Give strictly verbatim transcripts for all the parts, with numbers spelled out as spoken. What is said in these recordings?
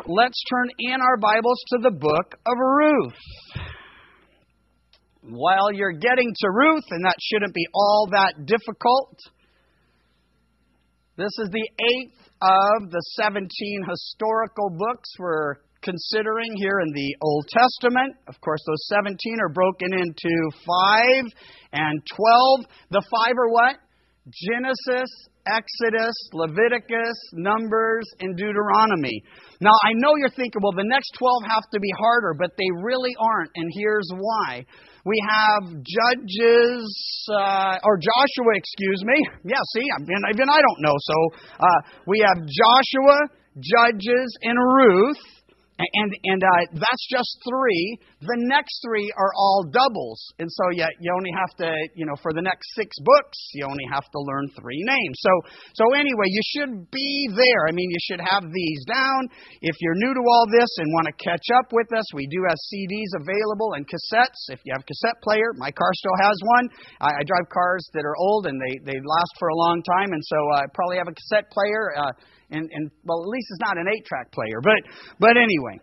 let's turn in our Bibles to the book of Ruth. While you're getting to Ruth, and that shouldn't be all that difficult, this is the eighth of the seventeen historical books we're considering here in the Old Testament. Of course, those seventeen are broken into five and twelve. The five are what? Genesis, Exodus, Leviticus, Numbers, and Deuteronomy. Now, I know you're thinking, well, the next twelve have to be harder, but they really aren't, and here's why. We have Judges, uh, or Joshua, excuse me. Yeah, see, even, even I don't know. So, uh, we have Joshua, Judges, and Ruth. And and uh, that's just three. The next three are all doubles. And so you, you only have to, you know, for the next six books, you only have to learn three names. So so anyway, you should be there. I mean, you should have these down. If you're new to all this and want to catch up with us, we do have C Ds available and cassettes. If you have a cassette player, my car still has one. I, I drive cars that are old and they, they last for a long time. And so I probably have a cassette player. Uh, And, and well, at least it's not an eight-track player. But but anyway,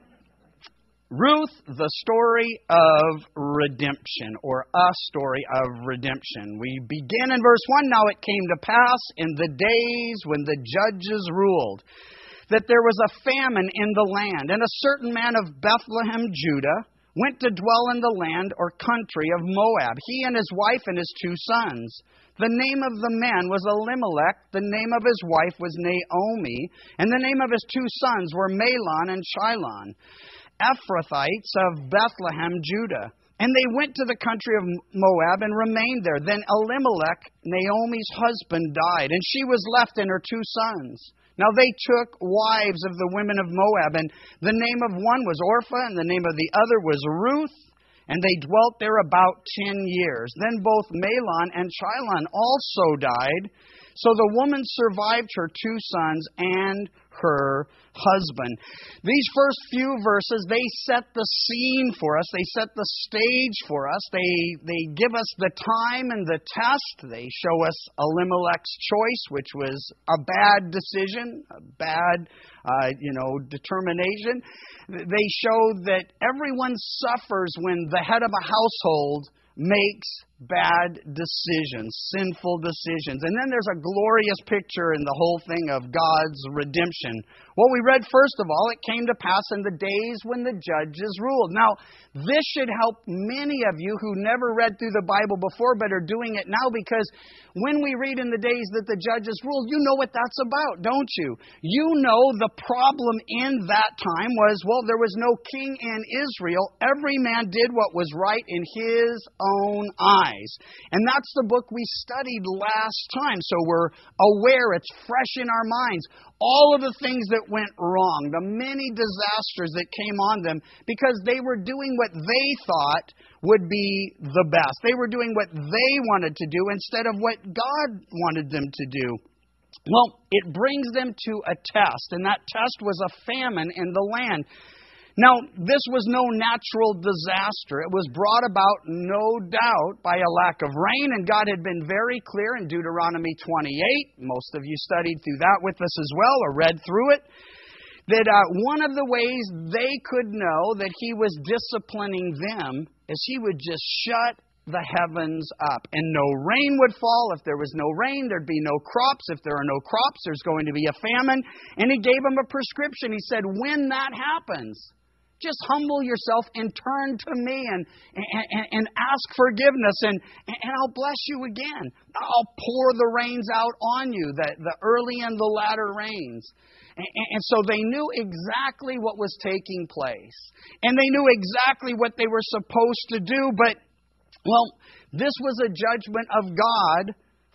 Ruth, the story of redemption, or a story of redemption. We begin in verse one. Now it came to pass in the days when the judges ruled that there was a famine in the land, and a certain man of Bethlehem, Judah, went to dwell in the land or country of Moab, he and his wife and his two sons. The name of the man was Elimelech, the name of his wife was Naomi, and the name of his two sons were Mahlon and Chilion, Ephrathites of Bethlehem, Judah. And they went to the country of Moab and remained there. Then Elimelech, Naomi's husband, died, and she was left and her two sons. Now they took wives of the women of Moab, and the name of one was Orpah, and the name of the other was Ruth. And they dwelt there about ten years. Then both Mahlon and Chilion also died. So the woman survived her two sons and her husband. These first few verses, they set the scene for us. They set the stage for us. They they give us the time and the test. They show us Elimelech's choice, which was a bad decision, a bad, uh, you know, determination. They show that everyone suffers when the head of a household makes bad decisions, sinful decisions. And then there's a glorious picture in the whole thing of God's redemption. Well, we read, first of all, it came to pass in the days when the judges ruled. Now, this should help many of you who never read through the Bible before but are doing it now, because when we read in the days that the judges ruled, you know what that's about, don't you? You know the problem in that time was, well, there was no king in Israel. Every man did what was right in his own eyes. And that's the book we studied last time. So we're aware, it's fresh in our minds. All of the things that went wrong, the many disasters that came on them, because they were doing what they thought would be the best. They were doing what they wanted to do instead of what God wanted them to do. Well, it brings them to a test, and that test was a famine in the land. Now, this was no natural disaster. It was brought about, no doubt, by a lack of rain, and God had been very clear in Deuteronomy twenty-eight. Most of you studied through that with us as well, or read through it, that uh, one of the ways they could know that He was disciplining them is He would just shut the heavens up, and no rain would fall. If there was no rain, there'd be no crops. If there are no crops, there's going to be a famine. And He gave them a prescription. He said, when that happens, just humble yourself and turn to me and, and, and ask forgiveness, and, and I'll bless you again. I'll pour the rains out on you, the, the early and the latter rains. And, and so they knew exactly what was taking place. And they knew exactly what they were supposed to do. But, well, this was a judgment of God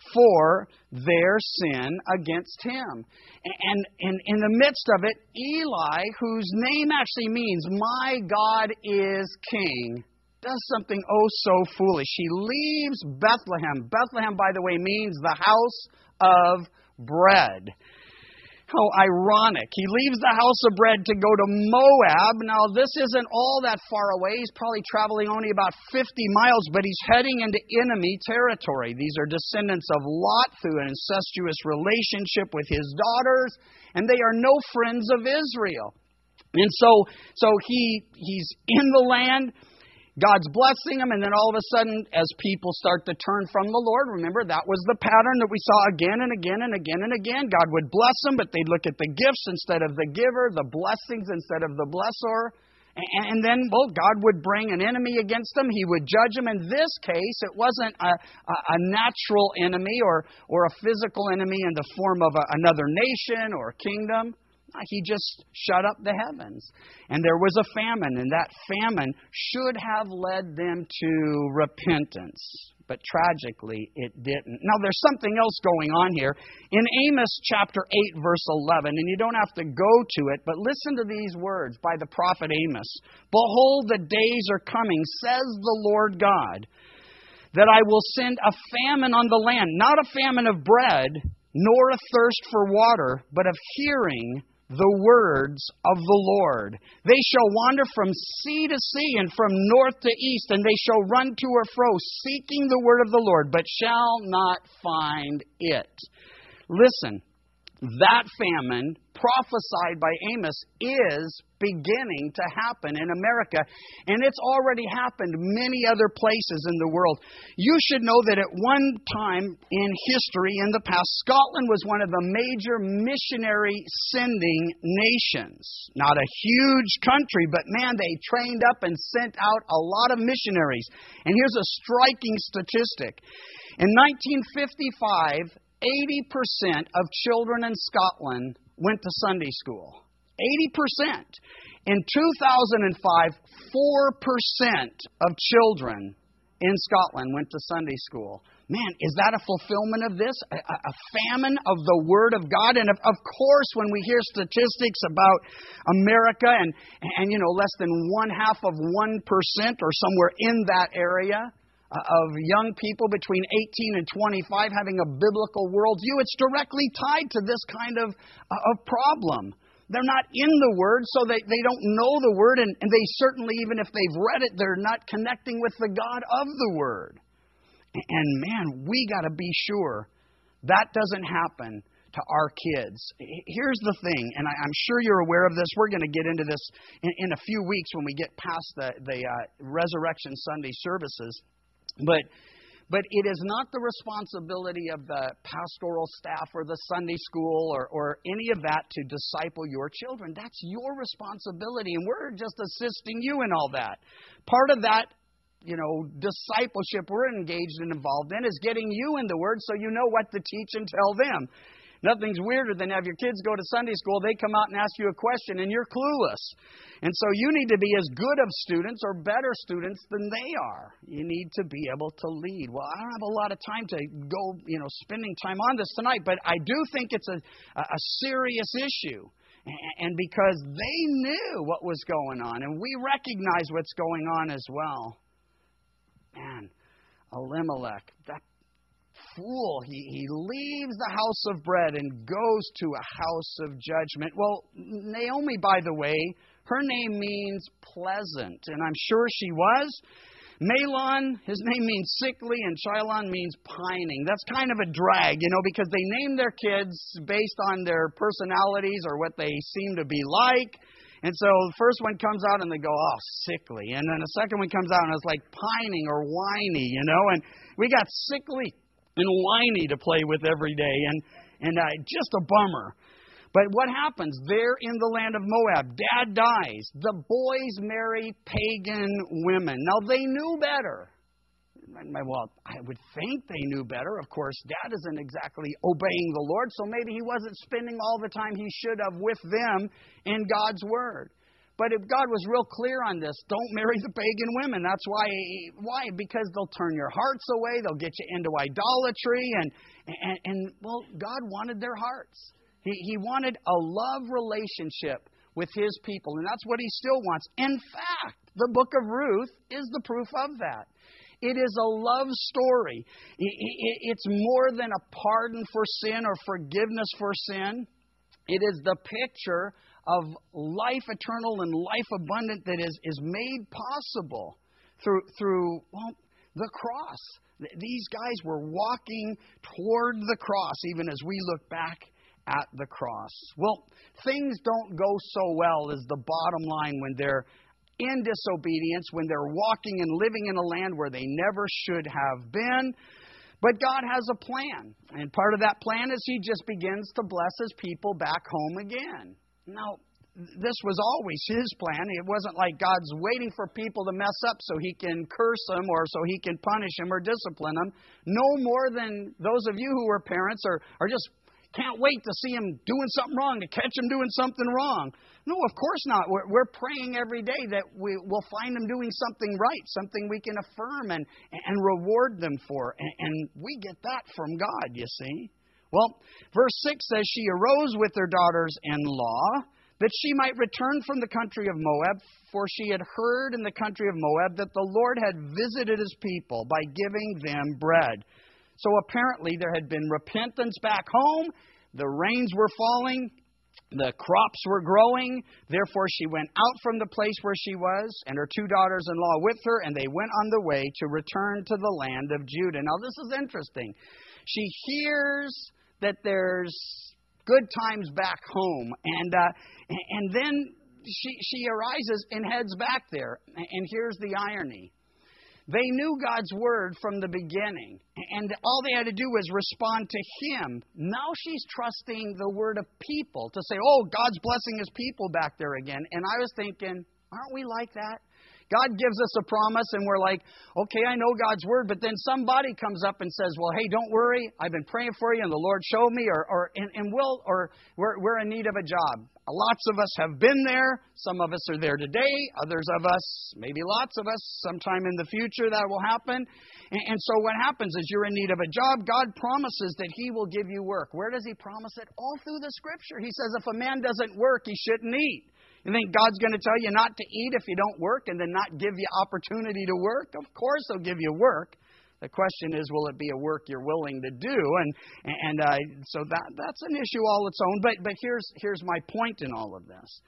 for their sin against Him. And, and in the midst of it, Eli, whose name actually means, my God is King, does something oh so foolish. He leaves Bethlehem. Bethlehem, by the way, means the house of bread. How ironic. He leaves the house of bread to go to Moab. Now, this isn't all that far away. He's probably traveling only about fifty miles, but he's heading into enemy territory. These are descendants of Lot through an incestuous relationship with his daughters, and they are no friends of Israel. And so, so he he's in the land. God's blessing them, and then all of a sudden, as people start to turn from the Lord, remember, that was the pattern that we saw again and again and again and again. God would bless them, but they'd look at the gifts instead of the giver, the blessings instead of the blessor. And then, well, God would bring an enemy against them. He would judge them. In this case, it wasn't a, a natural enemy or, or a physical enemy in the form of a, another nation or kingdom. He just shut up the heavens. And there was a famine, and that famine should have led them to repentance. But tragically, it didn't. Now, there's something else going on here. In Amos chapter eight, verse eleven, and you don't have to go to it, but listen to these words by the prophet Amos. Behold, the days are coming, says the Lord God, that I will send a famine on the land, not a famine of bread, nor a thirst for water, but of hearing the words of the Lord. They shall wander from sea to sea and from north to east, and they shall run to or fro, seeking the word of the Lord, but shall not find it. Listen, that famine prophesied by Amos is beginning to happen in America, and it's already happened many other places in the world. You should know that at one time in history, in the past, Scotland was one of the major missionary sending nations. Not a huge country, but man, they trained up and sent out a lot of missionaries. And here's a striking statistic. In nineteen fifty-five, eighty percent of children in Scotland went to Sunday school. eighty percent. In two thousand five, four percent of children in Scotland went to Sunday school. Man, is that a fulfillment of this? A, a famine of the Word of God? And of, of course, when we hear statistics about America and, and, you know, less than one half of one percent or somewhere in that area of young people between eighteen and twenty-five having a biblical worldview, it's directly tied to this kind of, of problem. They're not in the Word, so they, they don't know the Word, and, and they certainly, even if they've read it, they're not connecting with the God of the Word. And man, we got to be sure that doesn't happen to our kids. Here's the thing, and I, I'm sure you're aware of this. We're going to get into this in, in a few weeks when we get past the, the uh, Resurrection Sunday services. But but it is not the responsibility of the pastoral staff or the Sunday school or, or any of that to disciple your children. That's your responsibility, and we're just assisting you in all that. Part of that, you know, discipleship we're engaged and involved in is getting you in the Word so you know what to teach and tell them. Nothing's weirder than have your kids go to Sunday school, they come out and ask you a question, and you're clueless. And so you need to be as good of students or better students than they are. You need to be able to lead. Well, I don't have a lot of time to go, you know, spending time on this tonight, but I do think it's a, a serious issue. And because they knew what was going on, and we recognize what's going on as well. Man, Elimelech, that fool, he, he leaves the house of bread and goes to a house of judgment. Well, Naomi, by the way, her name means pleasant, and I'm sure she was. Mahlon, his name means sickly, and Chilion means pining. That's kind of a drag, you know, because they name their kids based on their personalities or what they seem to be like. And so the first one comes out and they go, oh, sickly. And then the second one comes out and it's like pining or whiny, you know. And we got sickly and whiny to play with every day, and and uh, just a bummer. But what happens? They're in the land of Moab. Dad dies. The boys marry pagan women. Now, they knew better. Well, I would think they knew better. Of course, Dad isn't exactly obeying the Lord, so maybe he wasn't spending all the time he should have with them in God's Word. But if God was real clear on this, don't marry the pagan women. That's why. Why? Because they'll turn your hearts away. They'll get you into idolatry. And, and, and well, God wanted their hearts. He, he wanted a love relationship with His people. And that's what He still wants. In fact, the book of Ruth is the proof of that. It is a love story. It's more than a pardon for sin or forgiveness for sin. It is the picture of life eternal and life abundant that is, is made possible through, through well, the cross. These guys were walking toward the cross, even as we look back at the cross. Well, things don't go so well is the bottom line when they're in disobedience, when they're walking and living in a land where they never should have been. But God has a plan. And part of that plan is He just begins to bless His people back home again. Now, this was always His plan. It wasn't like God's waiting for people to mess up so He can curse them or so He can punish them or discipline them. No more than those of you who are parents are, are just can't wait to see them doing something wrong, to catch them doing something wrong. No, of course not. We're, we're praying every day that we will find them doing something right, something we can affirm and, and reward them for. And, and we get that from God, you see. Well, verse six says, she arose with her daughters-in-law, that she might return from the country of Moab, for she had heard in the country of Moab that the Lord had visited His people by giving them bread. So apparently there had been repentance back home, the rains were falling, the crops were growing, therefore she went out from the place where she was, and her two daughters-in-law with her, and they went on the way to return to the land of Judah. Now this is interesting. She hears that there's good times back home, and uh, and then she she arises and heads back there. And here's the irony. They knew God's word from the beginning, and all they had to do was respond to Him. Now she's trusting the word of people to say, oh, God's blessing His people back there again. And I was thinking, aren't we like that? God gives us a promise, and we're like, okay, I know God's word, but then somebody comes up and says, well, hey, don't worry, I've been praying for you, and the Lord showed me, or or and, and we'll, or we're we're in need of a job. Lots of us have been there. Some of us are there today. Others of us, maybe lots of us, sometime in the future that will happen. And, and so what happens is you're in need of a job. God promises that He will give you work. Where does He promise it? All through the Scripture. He says if a man doesn't work, he shouldn't eat. You think God's going to tell you not to eat if you don't work and then not give you opportunity to work? Of course He'll give you work. The question is, will it be a work you're willing to do? And and uh, so that that's an issue all its own. But but here's here's my point in all of this,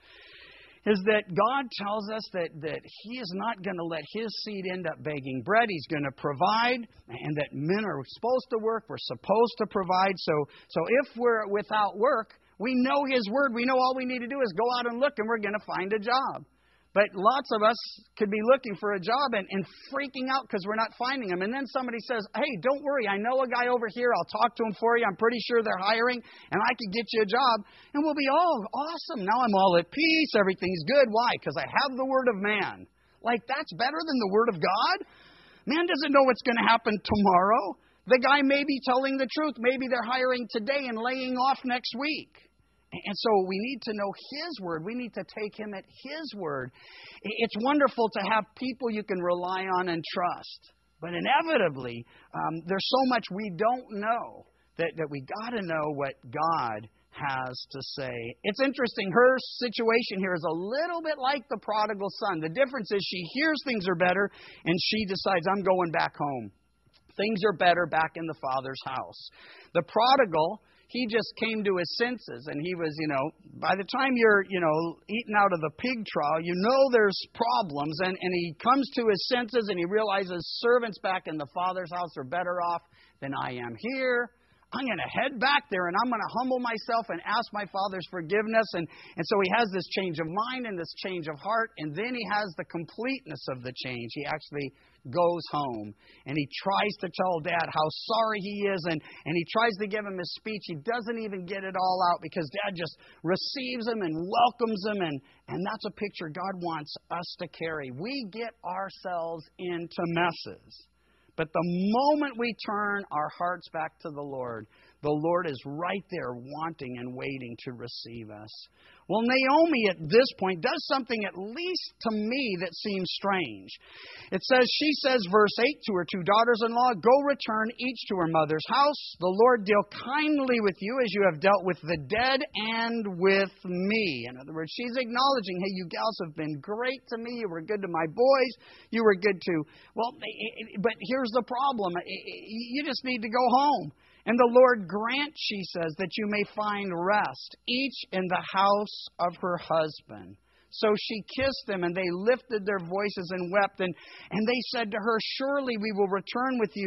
is that God tells us that, that He is not going to let His seed end up begging bread. He's going to provide, and that men are supposed to work. We're supposed to provide. So so if we're without work, we know His word. We know all we need to do is go out and look, and we're going to find a job. But lots of us could be looking for a job and, and freaking out because we're not finding them. And then somebody says, hey, don't worry. I know a guy over here. I'll talk to him for you. I'm pretty sure they're hiring, and I could get you a job. And we'll be, oh, awesome. Now I'm all at peace. Everything's good. Why? Because I have the word of man. Like, that's better than the word of God? Man doesn't know what's going to happen tomorrow. The guy may be telling the truth. Maybe they're hiring today and laying off next week. And so we need to know His word. We need to take Him at His word. It's wonderful to have people you can rely on and trust. But inevitably, um, there's so much we don't know that, that we got to know what God has to say. It's interesting. Her situation here is a little bit like the prodigal son. The difference is she hears things are better and she decides, I'm going back home. Things are better back in the Father's house. The prodigal, he just came to his senses, and he was, you know, by the time you're, you know, eating out of the pig trough, you know there's problems, and, and he comes to his senses, and he realizes servants back in the Father's house are better off than I am here. I'm going to head back there, and I'm going to humble myself and ask my Father's forgiveness. And, and so he has this change of mind and this change of heart, and then he has the completeness of the change. He actually goes home, and he tries to tell Dad how sorry he is, and, and he tries to give him his speech. He doesn't even get it all out because Dad just receives him and welcomes him, and, and that's a picture God wants us to carry. We get ourselves into messes. But the moment we turn our hearts back to the Lord, the Lord is right there wanting and waiting to receive us. Well, Naomi at this point does something, at least to me, that seems strange. It says, she says, verse eight, to her two daughters-in-law, go return each to her mother's house. The Lord deal kindly with you as you have dealt with the dead and with me. In other words, she's acknowledging, hey, you gals have been great to me. You were good to my boys. You were good to, well, but here's the problem. You just need to go home. And the Lord grant, she says, that you may find rest, each in the house of her husband. So she kissed them, and they lifted their voices and wept. And, and they said to her, surely we will return with you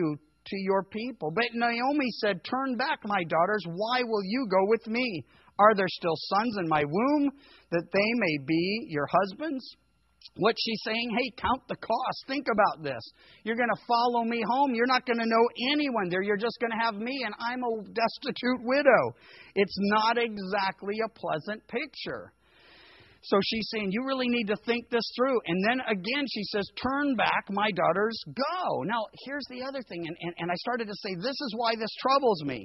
to your people. But Naomi said, turn back, my daughters. Why will you go with me? Are there still sons in my womb that they may be your husbands? What's she saying? Hey, count the cost. Think about this. You're going to follow me home. You're not going to know anyone there. You're just going to have me, and I'm a destitute widow. It's not exactly a pleasant picture. So she's saying, you really need to think this through. And then again, she says, turn back, my daughters, go. Now, here's the other thing, and, and, and I started to say, this is why this troubles me.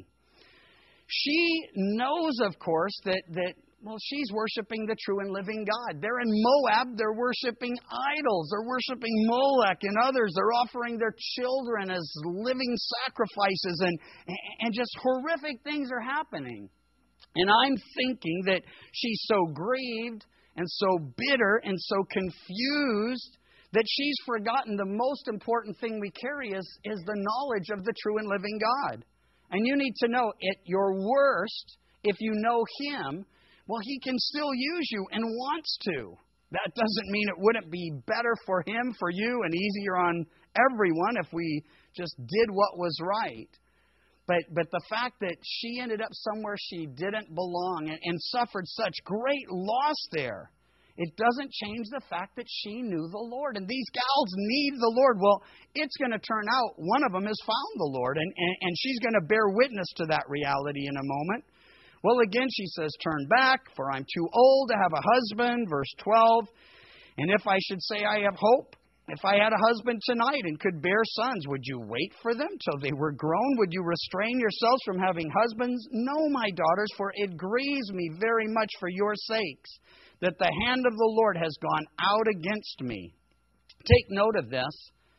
She knows, of course, that, that well, she's worshiping the true and living God. They're in Moab. They're worshiping idols. They're worshiping Molech and others. They're offering their children as living sacrifices, and, and just horrific things are happening. And I'm thinking that she's so grieved and so bitter and so confused that she's forgotten the most important thing we carry is, is the knowledge of the true and living God. And you need to know, at your worst, if you know Him, well, He can still use you and wants to. That doesn't mean it wouldn't be better for Him, for you, and easier on everyone if we just did what was right. But but the fact that she ended up somewhere she didn't belong and, and suffered such great loss there, it doesn't change the fact that she knew the Lord. And these gals need the Lord. Well, it's going to turn out one of them has found the Lord, and, and, and she's going to bear witness to that reality in a moment. Well, again, she says, turn back, for I'm too old to have a husband. Verse twelve, and if I should say I have hope, if I had a husband tonight and could bear sons, would you wait for them till they were grown? Would you restrain yourselves from having husbands? No, my daughters, for it grieves me very much for your sakes that the hand of the Lord has gone out against me. Take note of this.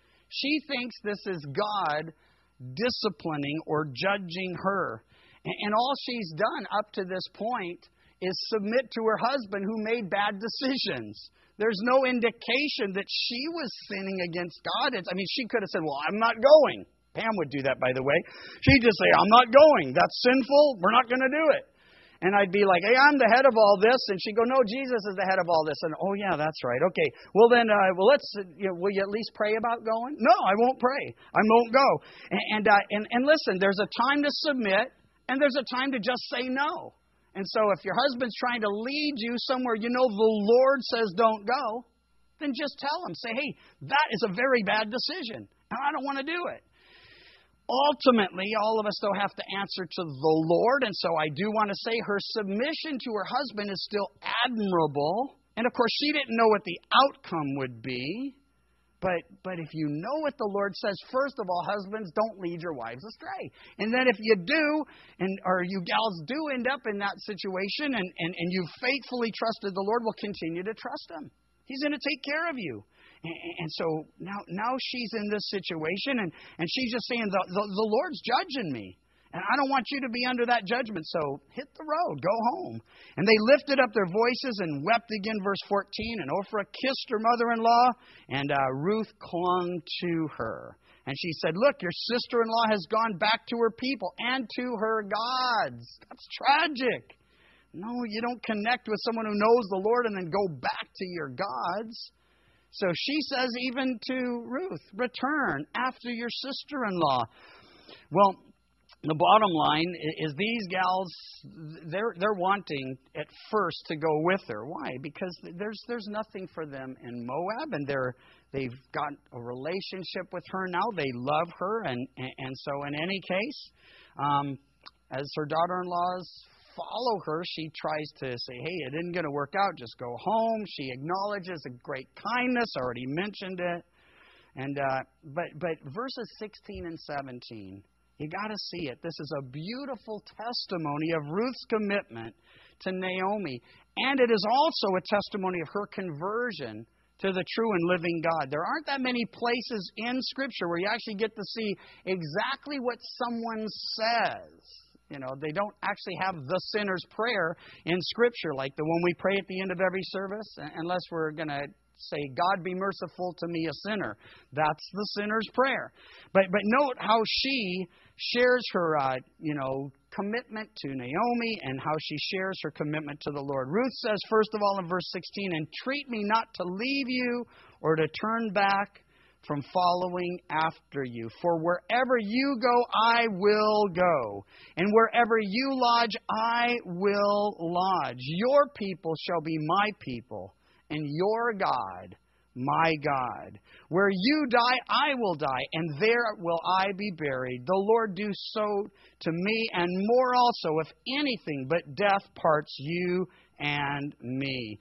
She thinks this is God disciplining or judging her. And all she's done up to this point is submit to her husband who made bad decisions. There's no indication that she was sinning against God. It's, I mean, she could have said, well, I'm not going. Pam would do that, by the way. She'd just say, I'm not going. That's sinful. We're not going to do it. And I'd be like, hey, I'm the head of all this. And she'd go, no, Jesus is the head of all this. And, oh, yeah, that's right. Okay, well, then, uh, well, let's, you know, will you at least pray about going? No, I won't pray. I won't go. And, and, uh, and, and listen, there's a time to submit, and there's a time to just say no. And so if your husband's trying to lead you somewhere you know the Lord says don't go, then just tell him. Say, hey, that is a very bad decision, and I don't want to do it. Ultimately, all of us, though, have to answer to the Lord. And so I do want to say her submission to her husband is still admirable. And, of course, she didn't know what the outcome would be. But but if you know what the Lord says, first of all, husbands, don't lead your wives astray. And then if you do, and or you gals do end up in that situation, and, and, and you've faithfully trusted the Lord, will continue to trust Him. He's going to take care of you. And, and so now now she's in this situation, and, and she's just saying, the, the, the Lord's judging me. And I don't want you to be under that judgment, so hit the road, go home. And they lifted up their voices and wept again, verse fourteen. And Orpah kissed her mother-in-law, and uh, Ruth clung to her. And she said, look, your sister-in-law has gone back to her people and to her gods. That's tragic. No, you don't connect with someone who knows the Lord and then go back to your gods. So she says even to Ruth, return after your sister-in-law. Well, the bottom line is these gals, they're they're wanting at first to go with her. Why? Because there's there's nothing for them in Moab, and they're they've got a relationship with her now. They love her, and and so in any case, um, as her daughter-in-laws follow her, she tries to say, hey, it isn't going to work out. Just go home. She acknowledges a great kindness. I already mentioned it, and uh, but but verses sixteen and seventeen. You got to see it. This is a beautiful testimony of Ruth's commitment to Naomi. And it is also a testimony of her conversion to the true and living God. There aren't that many places in Scripture where you actually get to see exactly what someone says. You know, they don't actually have the sinner's prayer in Scripture like the one we pray at the end of every service, unless we're going to say, God be merciful to me, a sinner. That's the sinner's prayer. But but note how she shares her, uh, you know, commitment to Naomi and how she shares her commitment to the Lord. Ruth says, first of all, in verse sixteen, entreat me not to leave you or to turn back from following after you. For wherever you go, I will go. And wherever you lodge, I will lodge. Your people shall be my people, and your God, my God. Where you die, I will die, and there will I be buried. The Lord do so to me, and more also, if anything but death parts you and me.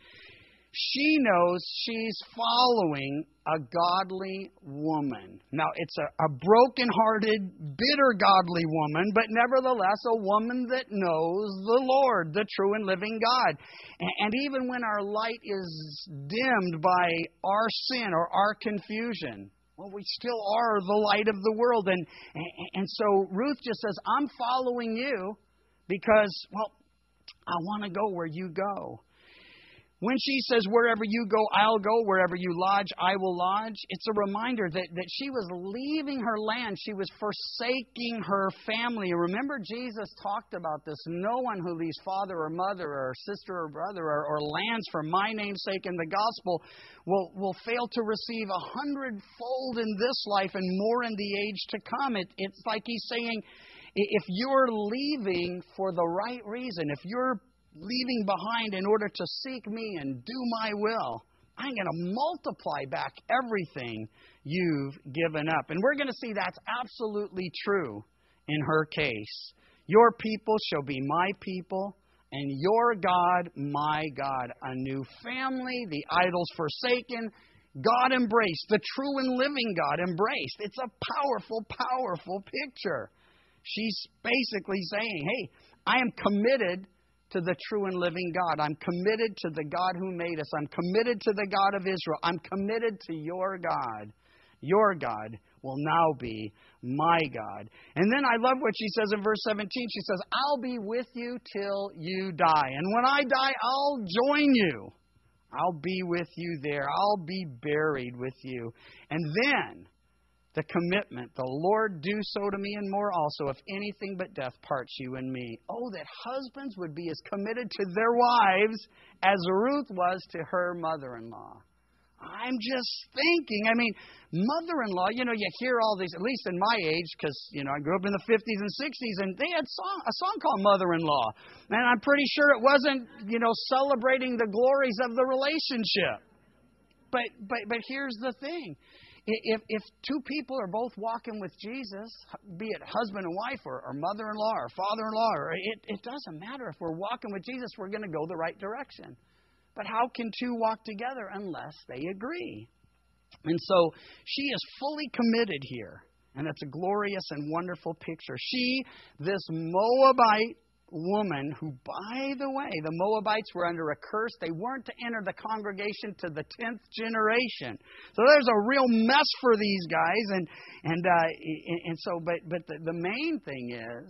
She knows she's following a godly woman. Now, it's a, a broken-hearted, bitter godly woman, but nevertheless a woman that knows the Lord, the true and living God. And, and even when our light is dimmed by our sin or our confusion, well, we still are the light of the world. And, and, and so Ruth just says, I'm following you because, well, I want to go where you go. When she says, wherever you go, I'll go. Wherever you lodge, I will lodge. It's a reminder that, that she was leaving her land. She was forsaking her family. Remember, Jesus talked about this. No one who leaves father or mother or sister or brother or, or lands for my name's sake in the gospel will, will fail to receive a hundredfold in this life and more in the age to come. It, it's like he's saying, if you're leaving for the right reason, if you're leaving behind in order to seek me and do my will, I'm going to multiply back everything you've given up. And we're going to see that's absolutely true in her case. Your people shall be my people, and your God, my God. A new family, the idols forsaken, God embraced, the true and living God embraced. It's a powerful, powerful picture. She's basically saying, hey, I am committed to the true and living God. I'm committed to the God who made us. I'm committed to the God of Israel. I'm committed to your God. Your God will now be my God. And then I love what she says in verse seventeen. She says, I'll be with you till you die. And when I die, I'll join you. I'll be with you there. I'll be buried with you. And then the commitment, the Lord do so to me and more also, if anything but death parts you and me. Oh, that husbands would be as committed to their wives as Ruth was to her mother-in-law. I'm just thinking, I mean, mother-in-law, you know, you hear all these, at least in my age, because, you know, I grew up in the fifties and sixties, and they had song, a song called Mother-in-Law. And I'm pretty sure it wasn't, you know, celebrating the glories of the relationship. But, but, but here's the thing. If, if two people are both walking with Jesus, be it husband and wife or, or mother-in-law or father-in-law, or it, it doesn't matter. If we're walking with Jesus, we're going to go the right direction. But how can two walk together unless they agree? And so she is fully committed here. And it's a glorious and wonderful picture. She, this Moabite woman who, by the way, the Moabites were under a curse. They weren't to enter the congregation to the tenth generation. So there's a real mess for these guys. And and uh, and so, but but the, the main thing is,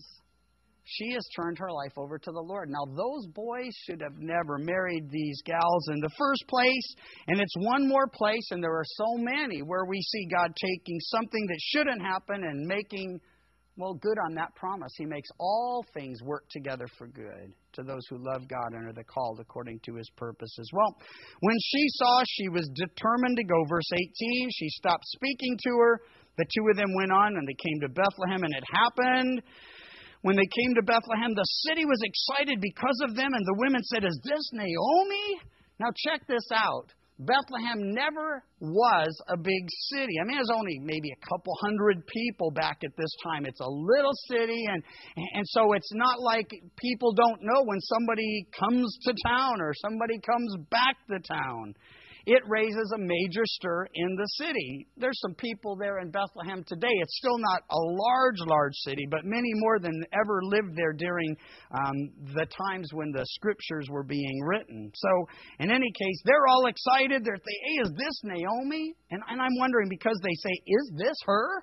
she has turned her life over to the Lord. Now, those boys should have never married these gals in the first place. And it's one more place, and there are so many where we see God taking something that shouldn't happen and making, well, good on that promise. He makes all things work together for good to those who love God and are the called according to His purposes. Well, when she saw she was determined to go, verse eighteen, she stopped speaking to her. The two of them went on, and they came to Bethlehem, and it happened. When they came to Bethlehem, the city was excited because of them, and the women said, is this Naomi? Now check this out. Bethlehem never was a big city. I mean, it was only maybe a couple hundred people back at this time. It's a little city, and, and so it's not like people don't know when somebody comes to town or somebody comes back to town. It raises a major stir in the city. There's some people there in Bethlehem today. It's still not a large, large city, but many more than ever lived there during um, the times when the scriptures were being written. So, in any case, they're all excited. They're thinking, hey, is this Naomi? And, and I'm wondering, because they say, is this her?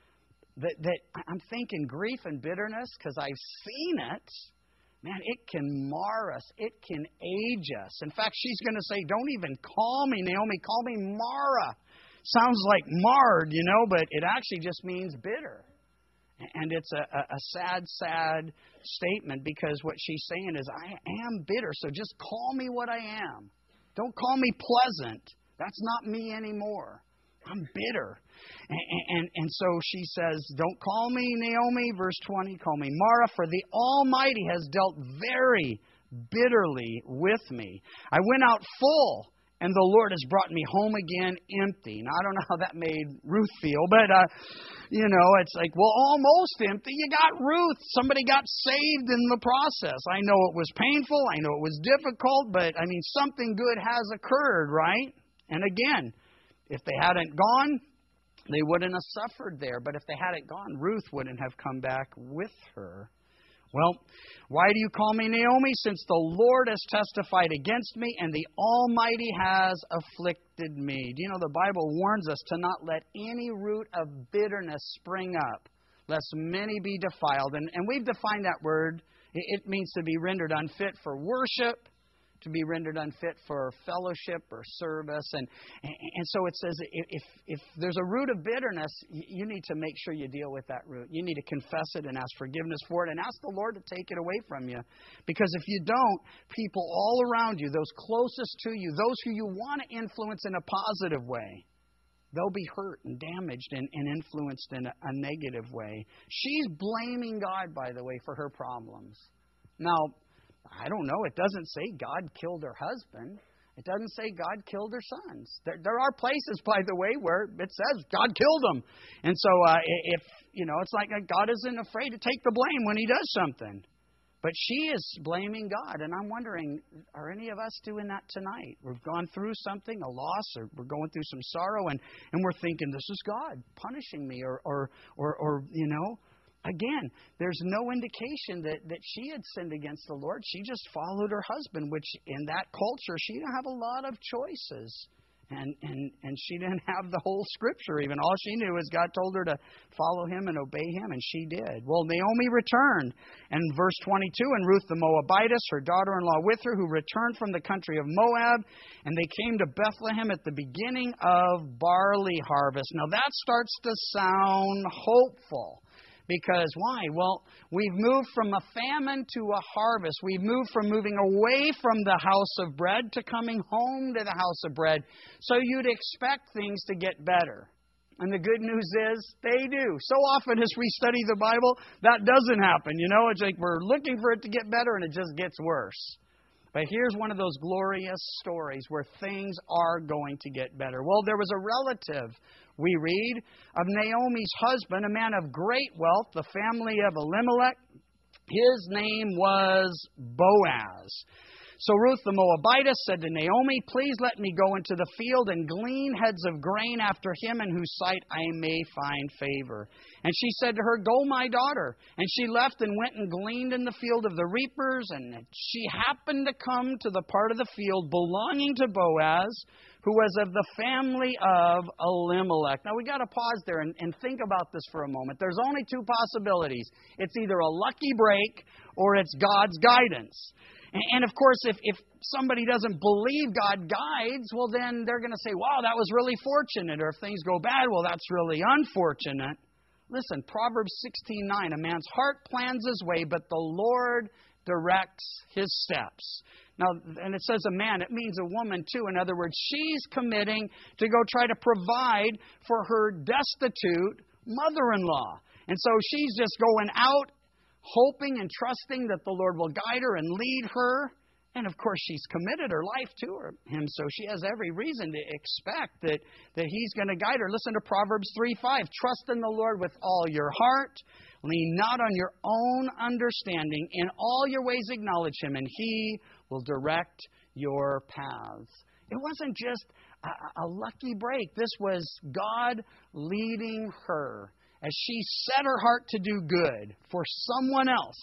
That, that I'm thinking grief and bitterness, because I've seen it. Man, it can mar us. It can age us. In fact, she's going to say, don't even call me Naomi. Call me Mara. Sounds like marred, you know, but it actually just means bitter. And it's a, a sad, sad statement, because what she's saying is, I am bitter, so just call me what I am. Don't call me pleasant. That's not me anymore. I'm bitter. And, and, and so she says, don't call me Naomi, verse twenty, call me Mara, for the Almighty has dealt very bitterly with me. I went out full, and the Lord has brought me home again empty. Now, I don't know how that made Ruth feel, but, uh, you know, it's like, well, almost empty. You got Ruth. Somebody got saved in the process. I know it was painful. I know it was difficult, but, I mean, something good has occurred, right? And again, if they hadn't gone, they wouldn't have suffered there. But if they hadn't gone, Ruth wouldn't have come back with her. Well, why do you call me Naomi? Since the Lord has testified against me and the Almighty has afflicted me. Do you know the Bible warns us to not let any root of bitterness spring up, lest many be defiled. And, and we've defined that word. It, it means to be rendered unfit for worship, to be rendered unfit for fellowship or service. And, and, and so it says if, if there's a root of bitterness, you need to make sure you deal with that root. You need to confess it and ask forgiveness for it and ask the Lord to take it away from you. Because if you don't, people all around you, those closest to you, those who you want to influence in a positive way, they'll be hurt and damaged and, and influenced in a, a negative way. She's blaming God, by the way, for her problems. Now, I don't know. It doesn't say God killed her husband. It doesn't say God killed her sons. There, there are places, by the way, where it says God killed them. And so uh, if, you know, it's like God isn't afraid to take the blame when He does something. But she is blaming God. And I'm wondering, are any of us doing that tonight? We've gone through something, a loss, or we're going through some sorrow, and, and we're thinking, this is God punishing me, or, or, or, or you know, again, there's no indication that, that she had sinned against the Lord. She just followed her husband, which in that culture, she didn't have a lot of choices. And, and, and she didn't have the whole Scripture even. All she knew is God told her to follow Him and obey Him, and she did. Well, Naomi returned. And verse twenty-two, and Ruth the Moabitess, her daughter-in-law with her, who returned from the country of Moab, and they came to Bethlehem at the beginning of barley harvest. Now that starts to sound hopeful. Because why? Well, we've moved from a famine to a harvest. We've moved from moving away from the house of bread to coming home to the house of bread. So you'd expect things to get better. And the good news is they do. So often as we study the Bible, that doesn't happen. You know, it's like we're looking for it to get better and it just gets worse. But here's one of those glorious stories where things are going to get better. Well, there was a relative, we read, of Naomi's husband, a man of great wealth, the family of Elimelech. His name was Boaz. So Ruth the Moabitess said to Naomi, please let me go into the field and glean heads of grain after him in whose sight I may find favor. And she said to her, go, my daughter. And she left and went and gleaned in the field of the reapers. And she happened to come to the part of the field belonging to Boaz, who was of the family of Elimelech. Now, we got to pause there and, and think about this for a moment. There's only two possibilities. It's either a lucky break or it's God's guidance. And, and of course, if, if somebody doesn't believe God guides, well, then they're going to say, wow, that was really fortunate. Or if things go bad, well, that's really unfortunate. Listen, Proverbs sixteen nine, a man's heart plans his way, but the Lord directs his steps. Now, and it says a man, it means a woman too. In other words, she's committing to go try to provide for her destitute mother-in-law. And so she's just going out, hoping and trusting that the Lord will guide her and lead her. And of course, she's committed her life to her, him, so she has every reason to expect that, that He's going to guide her. Listen to Proverbs three five. Trust in the Lord with all your heart. Lean not on your own understanding. In all your ways acknowledge Him, and He will direct your paths. It wasn't just a, a lucky break. This was God leading her. As she set her heart to do good for someone else,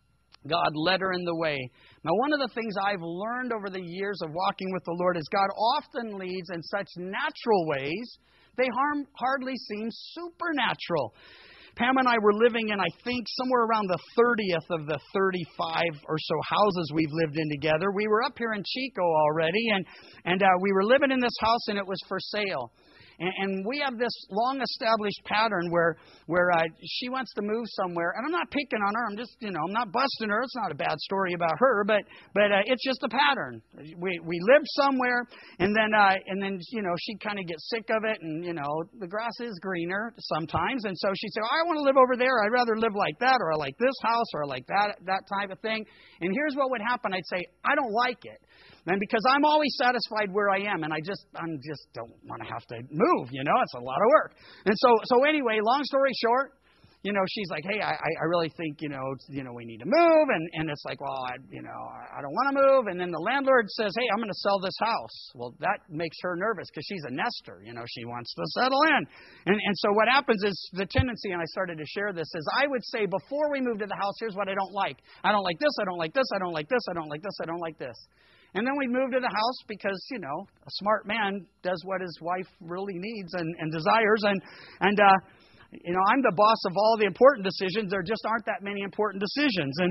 God led her in the way. Now, one of the things I've learned over the years of walking with the Lord is God often leads in such natural ways, they harm, hardly seem supernatural. Pam and I were living in, I think, somewhere around the thirtieth of the thirty-five or so houses we've lived in together. We were up here in Chico already, and, and uh, we were living in this house, and it was for sale. And, and we have this long-established pattern where where uh, she wants to move somewhere. And I'm not picking on her. I'm just, you know, I'm not busting her. It's not a bad story about her, but but uh, it's just a pattern. We we live somewhere, and then uh, and then you know she kind of gets sick of it, and you know the grass is greener sometimes, and so she'd say, oh, I want to live over there. I'd rather live like that, or I like this house, or I like that that type of thing. And here's what would happen. I'd say, I don't like it. And because I'm always satisfied where I am, and I just I'm just don't want to have to move, you know, it's a lot of work. And so so anyway, long story short, you know, she's like, hey, I I really think, you know, you know, we need to move, and and it's like, well, I you know, I don't want to move. And then the landlord says, hey, I'm going to sell this house. Well, that makes her nervous because she's a nester, you know, she wants to settle in. And and so what happens is the tendency, and I started to share this, is I would say before we move to the house, here's what I don't like. I don't like this. I don't like this. I don't like this. I don't like this. I don't like this. And then we move to the house because, you know, a smart man does what his wife really needs and, and desires. And, and uh, you know, I'm the boss of all the important decisions. There just aren't that many important decisions. And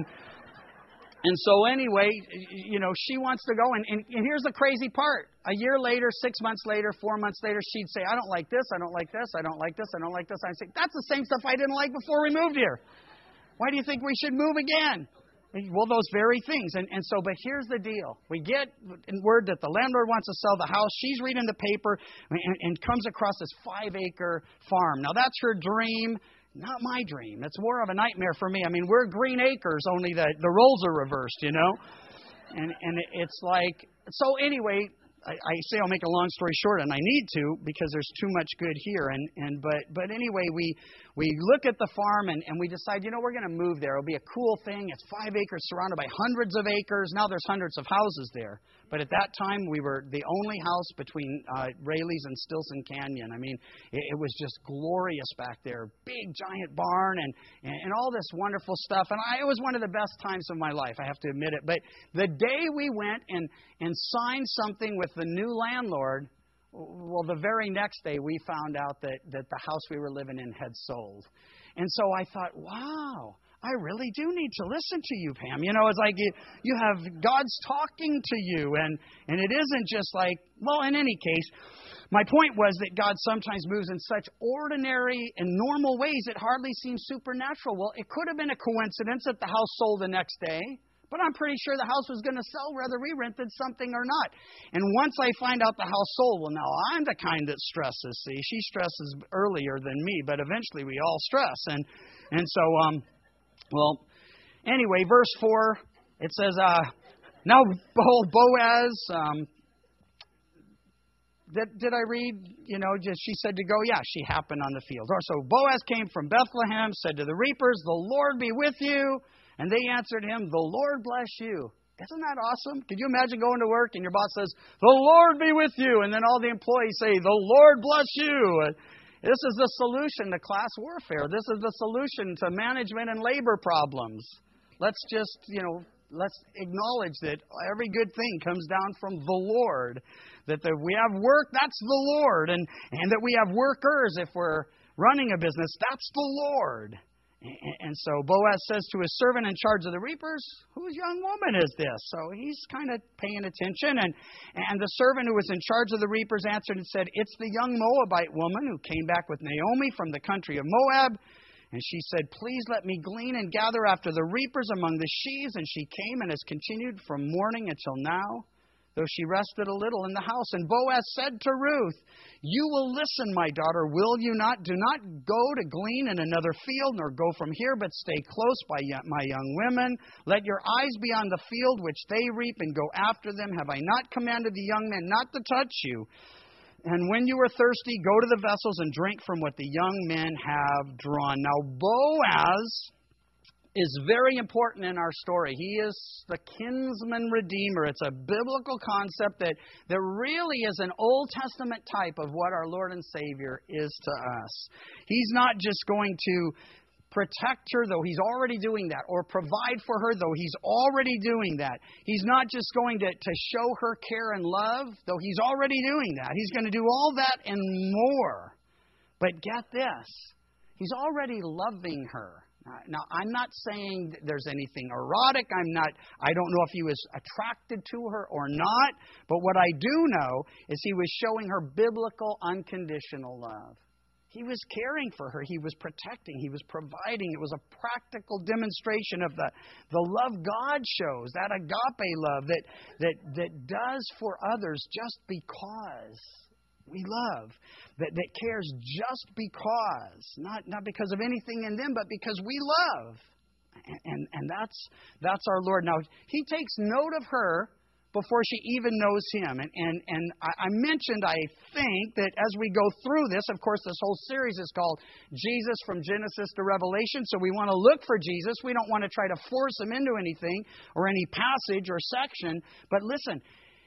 and so anyway, you know, she wants to go. And, and, and here's the crazy part. A year later, six months later, four months later, she'd say, I don't like this. I don't like this. I don't like this. I don't like this. I'd say, that's the same stuff I didn't like before we moved here. Why do you think we should move again? Well, those very things. And, and so, but here's the deal. We get word that the landlord wants to sell the house. She's reading the paper and, and comes across this five-acre farm. Now, that's her dream, not my dream. It's more of a nightmare for me. I mean, we're green acres, only the, the roles are reversed, you know. And, and it's like, so anyway, I, I say I'll make a long story short, and I need to because there's too much good here. And, and but but anyway, we we look at the farm and, and we decide, you know, we're going to move there. It'll be a cool thing. It's five acres surrounded by hundreds of acres. Now there's hundreds of houses there. But at that time, we were the only house between uh, Raley's and Stilson Canyon. I mean, it, it was just glorious back there. Big, giant barn and, and, and all this wonderful stuff. And I, it was one of the best times of my life, I have to admit it. But the day we went and, and signed something with the new landlord, well, the very next day we found out that, that the house we were living in had sold. And so I thought, wow, I really do need to listen to you, Pam. You know, it's like you, you have God's talking to you, and, and it isn't just like, well, in any case, my point was that God sometimes moves in such ordinary and normal ways it hardly seems supernatural. Well, it could have been a coincidence that the house sold the next day, but I'm pretty sure the house was going to sell whether we rented something or not. And once I find out the house sold, well, now I'm the kind that stresses. See, she stresses earlier than me, but eventually we all stress. And and so, um, well, anyway, verse four, it says, uh, now behold, Boaz, um, did, did I read, you know, just she said to go? Yeah, she happened on the field. Or so Boaz came from Bethlehem, said to the reapers, the Lord be with you. And they answered him, the Lord bless you. Isn't that awesome? Could you imagine going to work and your boss says, the Lord be with you. And then all the employees say, the Lord bless you. This is the solution to class warfare. This is the solution to management and labor problems. Let's just, you know, let's acknowledge that every good thing comes down from the Lord. That the, we have work, that's the Lord. And, and that we have workers, if we're running a business, that's the Lord. And so Boaz says to his servant in charge of the reapers, whose young woman is this? So he's kind of paying attention. And, and the servant who was in charge of the reapers answered and said, it's the young Moabite woman who came back with Naomi from the country of Moab. And she said, please let me glean and gather after the reapers among the sheaves. And she came and has continued from morning until now, though she rested a little in the house. And Boaz said to Ruth, you will listen, my daughter, will you not? Do not go to glean in another field, nor go from here, but stay close by my young women. Let your eyes be on the field which they reap, and go after them. Have I not commanded the young men not to touch you? And when you are thirsty, go to the vessels and drink from what the young men have drawn. Now, Boaz is very important in our story. He is the kinsman redeemer. It's a biblical concept that, that really is an Old Testament type of what our Lord and Savior is to us. He's not just going to protect her, though he's already doing that, or provide for her, though he's already doing that. He's not just going to, to show her care and love, though he's already doing that. He's going to do all that and more. But get this, he's already loving her. Uh, now, I'm not saying that there's anything erotic. I'm not, I don't know if he was attracted to her or not. But what I do know is he was showing her biblical, unconditional love. He was caring for her. He was protecting. He was providing. It was a practical demonstration of the, the love God shows, that agape love that, that, that does for others just because we love, that, that cares just because, not, not because of anything in them, but because we love. And, and, and that's, that's our Lord. Now, He takes note of her before she even knows Him. And, and, and I mentioned, I think, that as we go through this, of course, this whole series is called Jesus from Genesis to Revelation. So we want to look for Jesus. We don't want to try to force Him into anything or any passage or section. But listen,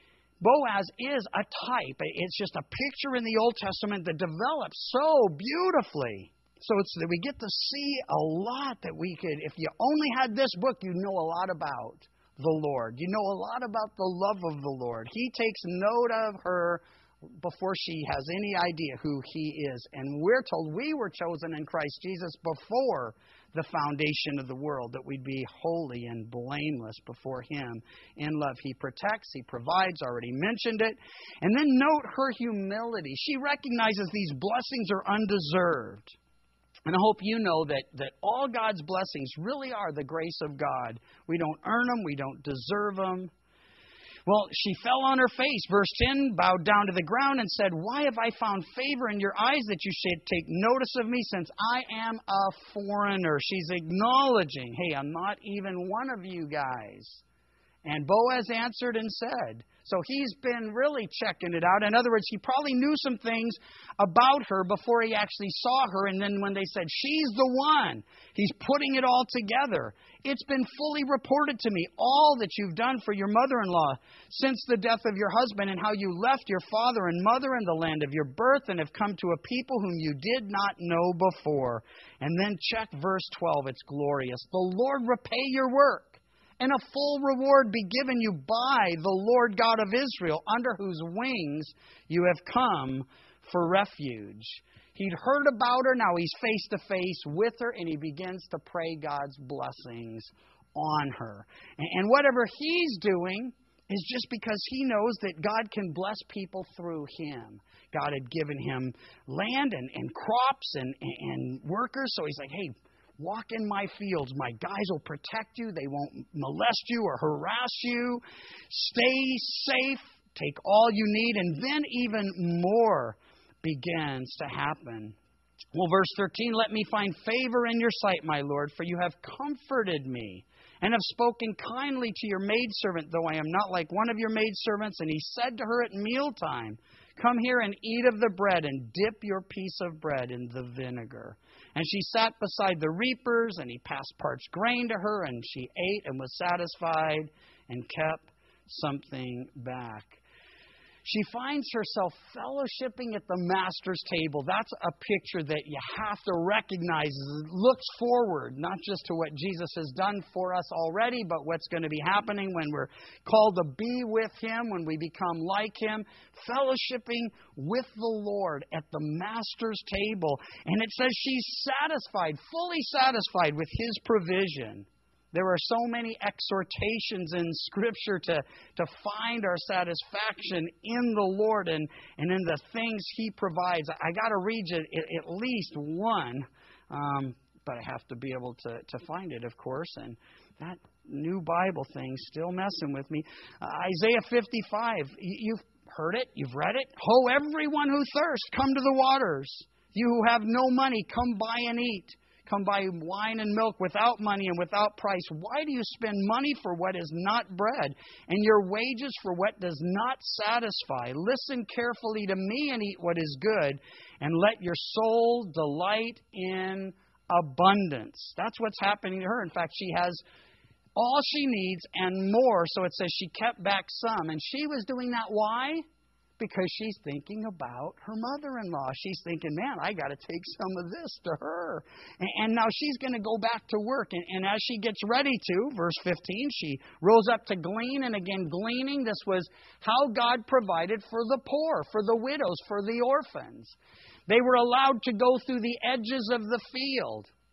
Boaz is a type. It's just a picture in the Old Testament that develops so beautifully. So it's that we get to see a lot that we could, if you only had this book, you know a lot about the Lord. You know a lot about the love of the Lord. He takes note of her before she has any idea who He is. And we're told we were chosen in Christ Jesus before the foundation of the world, that we'd be holy and blameless before Him in love. He protects, He provides, already mentioned it. And then note her humility. She recognizes these blessings are undeserved. And I hope you know that, that all God's blessings really are the grace of God. We don't earn them. We don't deserve them. Well, she fell on her face, verse ten, bowed down to the ground and said, "Why have I found favor in your eyes that you should take notice of me, since I am a foreigner?" She's acknowledging, hey, I'm not even one of you guys. And Boaz answered and said, so he's been really checking it out. In other words, he probably knew some things about her before he actually saw her. And then when they said, she's the one, he's putting it all together. It's been fully reported to me, all that you've done for your mother-in-law since the death of your husband, and how you left your father and mother in the land of your birth and have come to a people whom you did not know before. And then check verse twelve. It's glorious. The Lord repay your work, and a full reward be given you by the Lord God of Israel, under whose wings you have come for refuge. He'd heard about her. Now he's face to face with her, and he begins to pray God's blessings on her. And whatever he's doing is just because he knows that God can bless people through him. God had given him land and, and crops and, and workers, so he's like, hey, walk in my fields. My guys will protect you. They won't molest you or harass you. Stay safe. Take all you need. And then even more begins to happen. Well, verse thirteen, let me find favor in your sight, my Lord, for you have comforted me and have spoken kindly to your maidservant, though I am not like one of your maidservants. And he said to her at mealtime, come here and eat of the bread and dip your piece of bread in the vinegar. And she sat beside the reapers, and he passed parched grain to her, and she ate and was satisfied and kept something back. She finds herself fellowshipping at the Master's table. That's a picture that you have to recognize. It looks forward, not just to what Jesus has done for us already, but what's going to be happening when we're called to be with Him, when we become like Him. Fellowshipping with the Lord at the Master's table. And it says she's satisfied, fully satisfied with His provision. There are so many exhortations in Scripture to, to find our satisfaction in the Lord and, and in the things He provides. I got to read you at least one, um, but I have to be able to, to find it, of course. And that new Bible thing's still messing with me. Uh, Isaiah fifty-five, you've heard it, you've read it. Ho, everyone who thirsts, come to the waters. You who have no money, come buy and eat. Come buy wine and milk without money and without price. Why do you spend money for what is not bread, and your wages for what does not satisfy? Listen carefully to me and eat what is good, and let your soul delight in abundance. That's what's happening to her. In fact, she has all she needs and more. So it says she kept back some. And she was doing that. Why? Because she's thinking about her mother-in-law. She's thinking, man, I got to take some of this to her. And, and now she's going to go back to work. And, and as she gets ready to, verse fifteen, she rose up to glean. And again, gleaning, this was how God provided for the poor, for the widows, for the orphans. They were allowed to go through the edges of the field.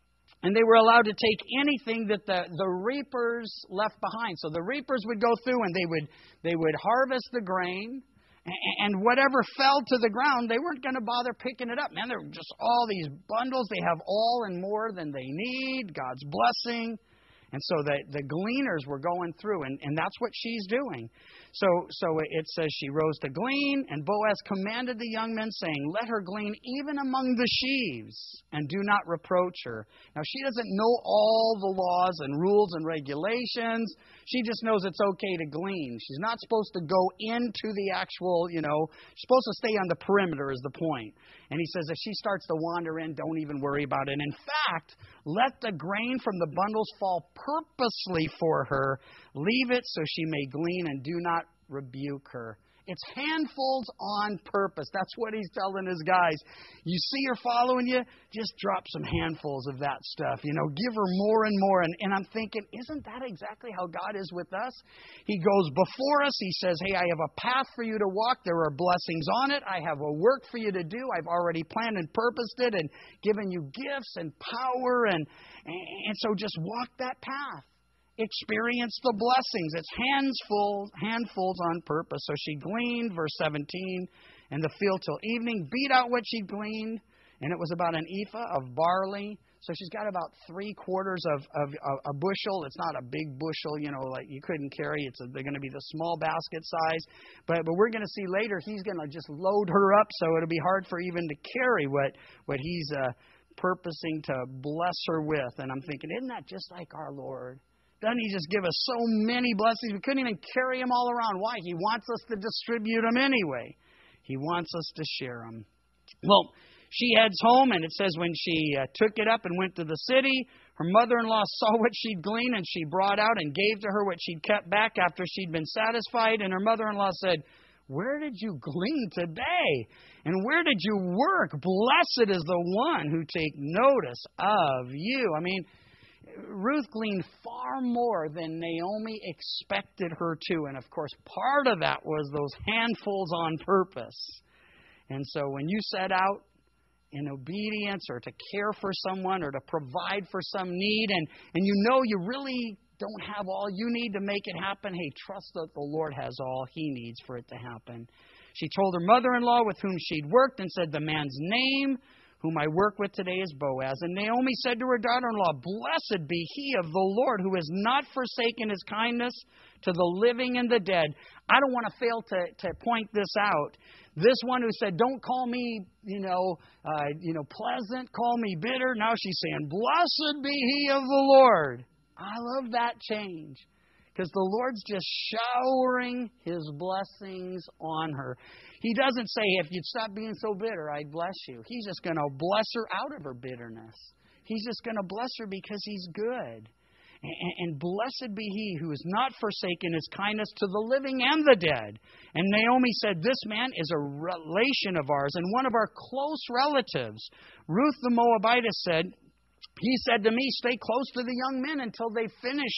And they were allowed to take anything that the, the reapers left behind. So the reapers would go through and they would they would harvest the grain. And whatever fell to the ground, they weren't going to bother picking it up. Man, there were just all these bundles. They have all and more than they need. God's blessing. And so the, the gleaners were going through, and, and that's what she's doing. So so it says she rose to glean, and Boaz commanded the young men, saying, let her glean even among the sheaves, and do not reproach her. Now, she doesn't know all the laws and rules and regulations. She just knows it's okay to glean. She's not supposed to go into the actual, you know, she's supposed to stay on the perimeter is the point. And he says if she starts to wander in, don't even worry about it. In fact, let the grain from the bundles fall purposely for her. Leave it so she may glean, and do not rebuke her. It's handfuls on purpose. That's what he's telling his guys. You see her following you, just drop some handfuls of that stuff. You know, give her more and more. And, and I'm thinking, isn't that exactly how God is with us? He goes before us. He says, hey, I have a path for you to walk. There are blessings on it. I have a work for you to do. I've already planned and purposed it and given you gifts and power. And, and so just walk that path. Experience the blessings. It's handfuls, handfuls on purpose. So she gleaned, verse seventeen, in the field till evening, beat out what she gleaned, and it was about an ephah of barley. So she's got about three quarters of, of, of a bushel. It's not a big bushel, you know, like you couldn't carry. It's a, they're going to be the small basket size. But but we're going to see later he's going to just load her up, so it'll be hard for even to carry what what he's uh, purposing to bless her with. And I'm thinking, isn't that just like our Lord? Doesn't He just give us so many blessings? We couldn't even carry them all around. Why? He wants us to distribute them anyway. He wants us to share them. Well, she heads home, and it says when she uh, took it up and went to the city, her mother-in-law saw what she'd gleaned, and she brought out and gave to her what she'd kept back after she'd been satisfied. And her mother-in-law said, where did you glean today? And where did you work? Blessed is the one who take notice of you. I mean, Ruth gleaned far more than Naomi expected her to. And, of course, part of that was those handfuls on purpose. And so when you set out in obedience or to care for someone or to provide for some need, and, and you know you really don't have all you need to make it happen, hey, trust that the Lord has all He needs for it to happen. She told her mother-in-law with whom she'd worked and said, the man's name whom I work with today is Boaz. And Naomi said to her daughter-in-law, blessed be he of the Lord, who has not forsaken his kindness to the living and the dead. I don't want to fail to, to point this out. This one who said, don't call me, you know, uh, you know, pleasant, call me bitter. Now she's saying, blessed be he of the Lord. I love that change. Because the Lord's just showering His blessings on her. He doesn't say, if you'd stop being so bitter, I'd bless you. He's just going to bless her out of her bitterness. He's just going to bless her because He's good. And, and blessed be He who has not forsaken His kindness to the living and the dead. And Naomi said, this man is a relation of ours and one of our close relatives. Ruth the Moabitess said, he said to me, stay close to the young men until they finish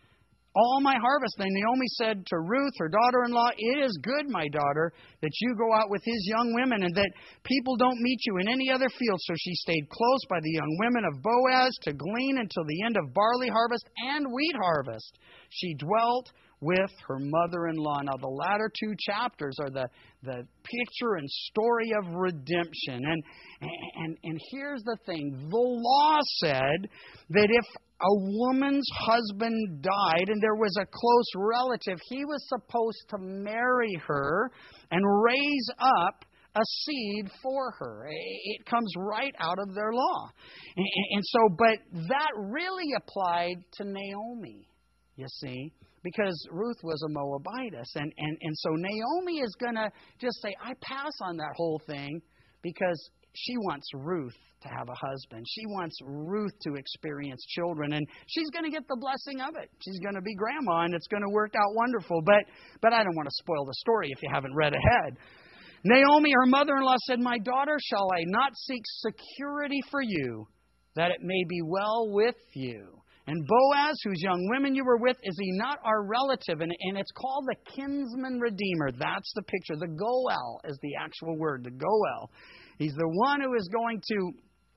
all my harvest. Then Naomi said to Ruth, her daughter-in-law, it is good, my daughter, that you go out with his young women and that people don't meet you in any other field. So she stayed close by the young women of Boaz to glean until the end of barley harvest and wheat harvest. She dwelt with her mother-in-law. Now, the latter two chapters are the, the picture and story of redemption. And, and, and here's the thing. The law said that if a woman's husband died and there was a close relative, he was supposed to marry her and raise up a seed for her. It comes right out of their law. And, and so, but that really applied to Naomi, you see, because Ruth was a Moabitess. And, and, and so Naomi is going to just say, I pass on that whole thing because she wants Ruth to have a husband. She wants Ruth to experience children, and she's going to get the blessing of it. She's going to be grandma, and it's going to work out wonderful. But but I don't want to spoil the story if you haven't read ahead. Naomi, her mother-in-law, said, my daughter, shall I not seek security for you, that it may be well with you? And Boaz, whose young women you were with, is he not our relative? And, and it's called the kinsman redeemer. That's the picture. The Goel is the actual word, the Goel. He's the one who is going to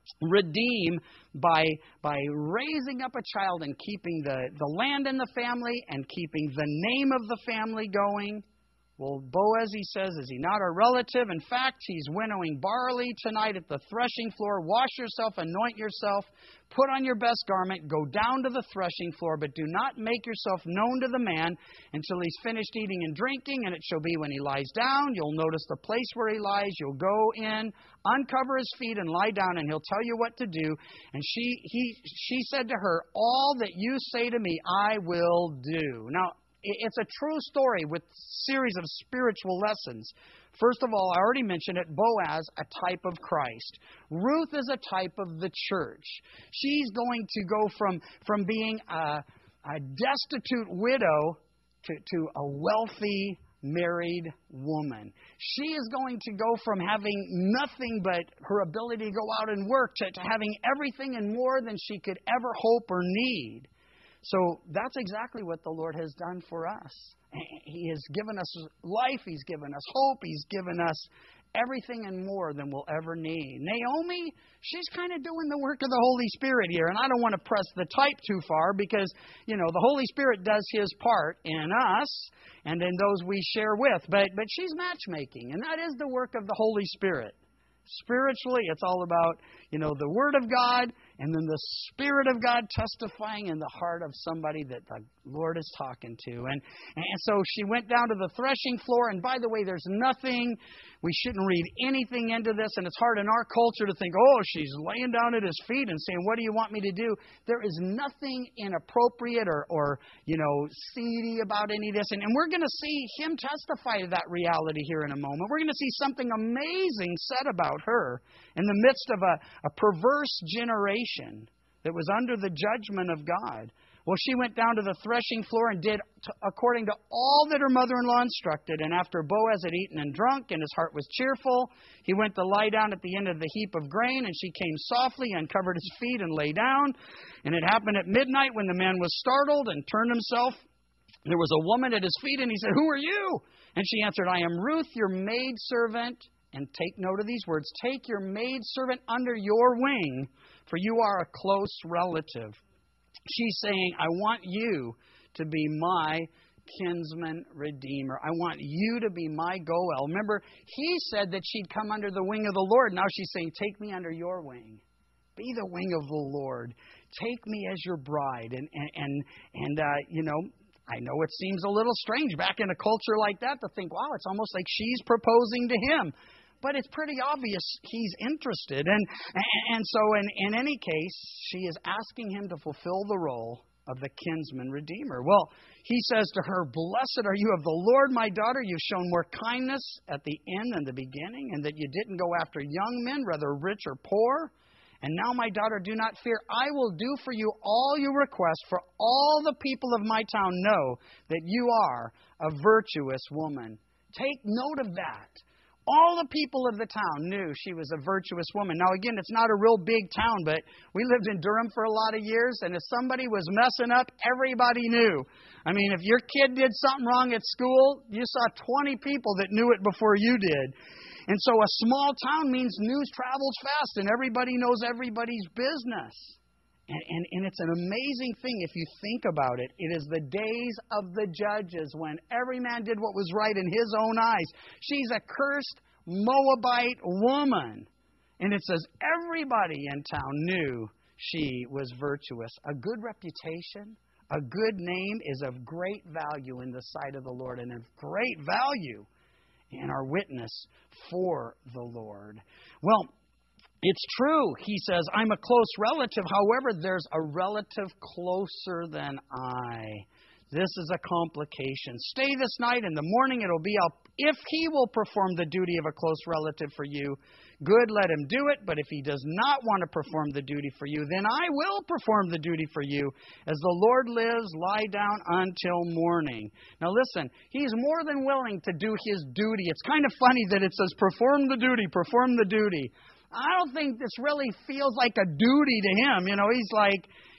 redeem by by raising up a child and keeping the, the land in the family and keeping the name of the family going. Well, Boaz, he says, is he not a relative? In fact, he's winnowing barley tonight at the threshing floor. Wash yourself, anoint yourself, put on your best garment, go down to the threshing floor, but do not make yourself known to the man until he's finished eating and drinking. And it shall be when he lies down, you'll notice the place where he lies. You'll go in, uncover his feet, and lie down, and he'll tell you what to do. And she he she said to her, all that you say to me, I will do. Now, it's a true story with a series of spiritual lessons. First of all, I already mentioned it, Boaz, a type of Christ. Ruth is a type of the church. She's going to go from, from being a, a destitute widow to, to a wealthy married woman. She is going to go from having nothing but her ability to go out and work to, to having everything and more than she could ever hope or need. So that's exactly what the Lord has done for us. He has given us life. He's given us hope. He's given us everything and more than we'll ever need. Naomi, she's kind of doing the work of the Holy Spirit here. And I don't want to press the type too far because, you know, the Holy Spirit does His part in us and in those we share with. But, but she's matchmaking, and that is the work of the Holy Spirit. Spiritually, it's all about, you know, the Word of God and then the Spirit of God testifying in the heart of somebody that the Lord is talking to. And, and so she went down to the threshing floor. And by the way, there's nothing, we shouldn't read anything into this. And it's hard in our culture to think, oh, she's laying down at his feet and saying, what do you want me to do? There is nothing inappropriate or, or you know, seedy about any of this. And, and we're going to see him testify to that reality here in a moment. We're going to see something amazing said about her in the midst of a, a perverse generation that was under the judgment of God. Well, she went down to the threshing floor and did t- according to all that her mother-in-law instructed. And after Boaz had eaten and drunk and his heart was cheerful, he went to lie down at the end of the heap of grain. And she came softly, uncovered his feet, and lay down. And it happened at midnight when the man was startled and turned himself. There was a woman at his feet, and he said, who are you? And she answered, I am Ruth, your maidservant. And take note of these words. Take your maidservant under your wing, for you are a close relative. She's saying, I want you to be my kinsman redeemer. I want you to be my Goel. Remember, he said that she'd come under the wing of the Lord. Now she's saying, take me under your wing. Be the wing of the Lord. Take me as your bride. And, and, and, and uh, you know, I know it seems a little strange back in a culture like that to think, wow, it's almost like she's proposing to him. But it's pretty obvious he's interested. And and so in, in any case, she is asking him to fulfill the role of the kinsman redeemer. Well, he says to her, blessed are you of the Lord, my daughter. You've shown more kindness at the end than the beginning, and that you didn't go after young men, whether rich or poor. And now, my daughter, do not fear. I will do for you all you request, for all the people of my town know that you are a virtuous woman. Take note of that. All the people of the town knew she was a virtuous woman. Now, again, it's not a real big town, but we lived in Durham for a lot of years, and if somebody was messing up, everybody knew. I mean, if your kid did something wrong at school, you saw twenty people that knew it before you did. And so a small town means news travels fast, and everybody knows everybody's business. And, and, and it's an amazing thing if you think about it. It is the days of the judges when every man did what was right in his own eyes. She's a cursed Moabite woman. And it says everybody in town knew she was virtuous. A good reputation, a good name is of great value in the sight of the Lord and of great value in our witness for the Lord. Well, it's true. He says, I'm a close relative. However, there's a relative closer than I. This is a complication. Stay this night. In the morning it'll be up. If he will perform the duty of a close relative for you, good, let him do it. But if he does not want to perform the duty for you, then I will perform the duty for you. As the Lord lives, lie down until morning. Now listen, he's more than willing to do his duty. It's kind of funny that it says, perform the duty, perform the duty. I don't think this really feels like a duty to him. You know, he's like,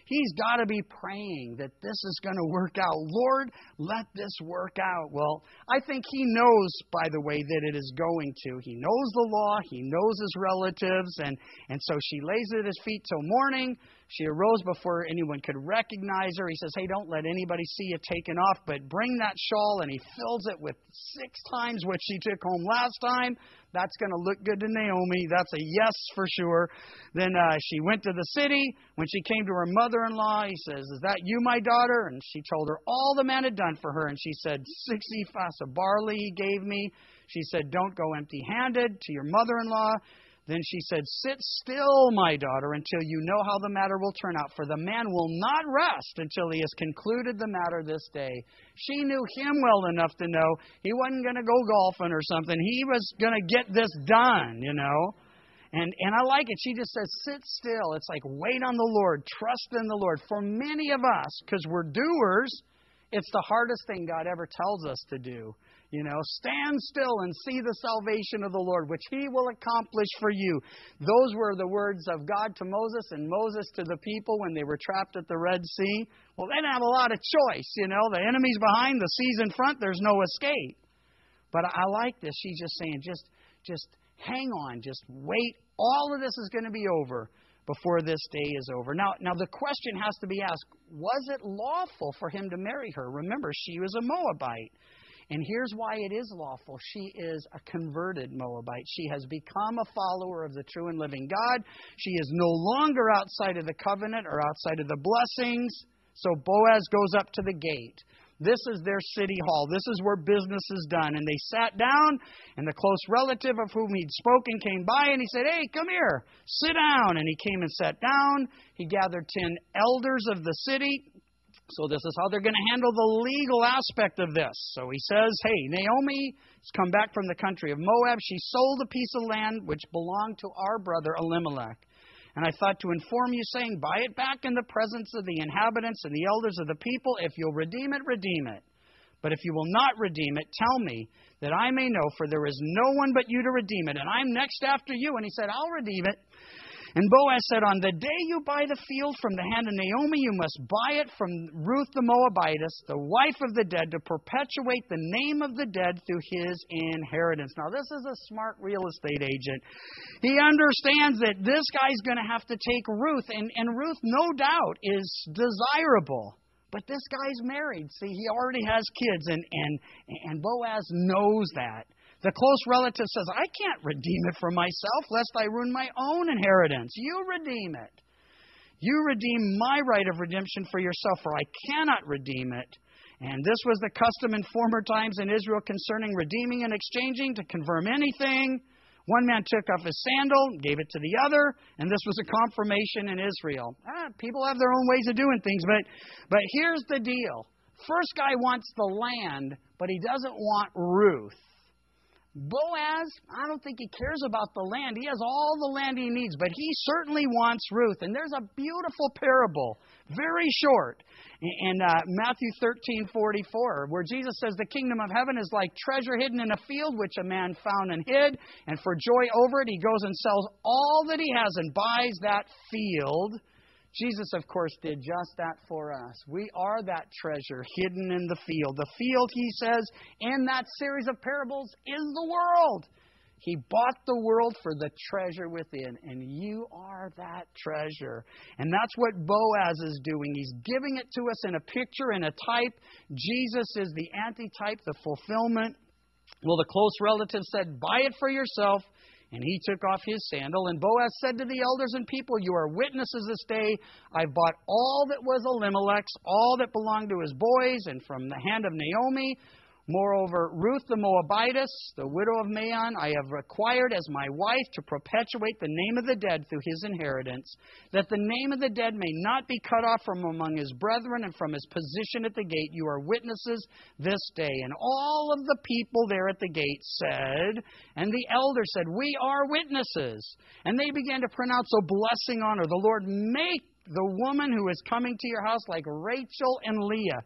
he's got to be praying that this is going to work out. Lord, let this work out. Well, I think he knows, by the way, that it is going to. He knows the law. He knows his relatives. And, and so she lays at his feet till morning. She arose before anyone could recognize her. He says, hey, don't let anybody see you taken off, but bring that shawl. And he fills it with six times what she took home last time. That's going to look good to Naomi. That's a yes for sure. Then uh, she went to the city. When she came to her mother-in-law, he says, is that you, my daughter? And she told her all the man had done for her. And she said, sixty ephahs of barley he gave me. She said, don't go empty-handed to your mother-in-law. Then she said, sit still, my daughter, until you know how the matter will turn out. For the man will not rest until he has concluded the matter this day. She knew him well enough to know he wasn't going to go golfing or something. He was going to get this done, you know. And and I like it. She just says, sit still. It's like, wait on the Lord. Trust in the Lord. For many of us, because we're doers, it's the hardest thing God ever tells us to do. You know, stand still and see the salvation of the Lord, which He will accomplish for you. Those were the words of God to Moses and Moses to the people when they were trapped at the Red Sea. Well, they didn't have a lot of choice, you know. The enemy's behind, the sea's in front, there's no escape. But I like this. She's just saying, just, just hang on, just wait. All of this is going to be over before this day is over. Now, now the question has to be asked, was it lawful for him to marry her? Remember, she was a Moabite. And here's why it is lawful. She is a converted Moabite. She has become a follower of the true and living God. She is no longer outside of the covenant or outside of the blessings. So Boaz goes up to the gate. This is their city hall. This is where business is done. And they sat down, and the close relative of whom he'd spoken came by, and he said, hey, come here, sit down. And he came and sat down. He gathered ten elders of the city. So this is how they're going to handle the legal aspect of this. So he says, hey, Naomi has come back from the country of Moab. She sold a piece of land which belonged to our brother Elimelech. And I thought to inform you, saying, buy it back in the presence of the inhabitants and the elders of the people. If you'll redeem it, redeem it. But if you will not redeem it, tell me, that I may know, for there is no one but you to redeem it. And I'm next after you. And he said, I'll redeem it. And Boaz said, on the day you buy the field from the hand of Naomi, you must buy it from Ruth the Moabitess, the wife of the dead, to perpetuate the name of the dead through his inheritance. Now, this is a smart real estate agent. He understands that this guy's going to have to take Ruth, and, and Ruth, no doubt, is desirable. But this guy's married. See, he already has kids, and, and, and Boaz knows that. The close relative says, I can't redeem it for myself, lest I ruin my own inheritance. You redeem it. You redeem my right of redemption for yourself, for I cannot redeem it. And this was the custom in former times in Israel concerning redeeming and exchanging, to confirm anything. One man took off his sandal, gave it to the other, and this was a confirmation in Israel. Ah, people have their own ways of doing things, but, but here's the deal. First guy wants the land, but he doesn't want Ruth. Boaz, I don't think he cares about the land. He has all the land he needs, but he certainly wants Ruth. And there's a beautiful parable, very short, in uh, Matthew thirteen forty-four, where Jesus says the kingdom of heaven is like treasure hidden in a field, which a man found and hid. And for joy over it, he goes and sells all that he has and buys that field. Jesus, of course, did just that for us. We are that treasure hidden in the field. The field, he says, in that series of parables is the world. He bought the world for the treasure within, and you are that treasure. And that's what Boaz is doing. He's giving it to us in a picture, in a type. Jesus is the antitype, the fulfillment. Well, the close relative said, buy it for yourself. And he took off his sandal. And Boaz said to the elders and people, you are witnesses this day. I bought all that was Elimelech's, all that belonged to his boys, and from the hand of Naomi. Moreover, Ruth the Moabitess, the widow of Maon, I have acquired as my wife to perpetuate the name of the dead through his inheritance, that the name of the dead may not be cut off from among his brethren and from his position at the gate. You are witnesses this day. And all of the people there at the gate said, and the elders said, we are witnesses. And they began to pronounce a blessing on her. The Lord make the woman who is coming to your house like Rachel and Leah,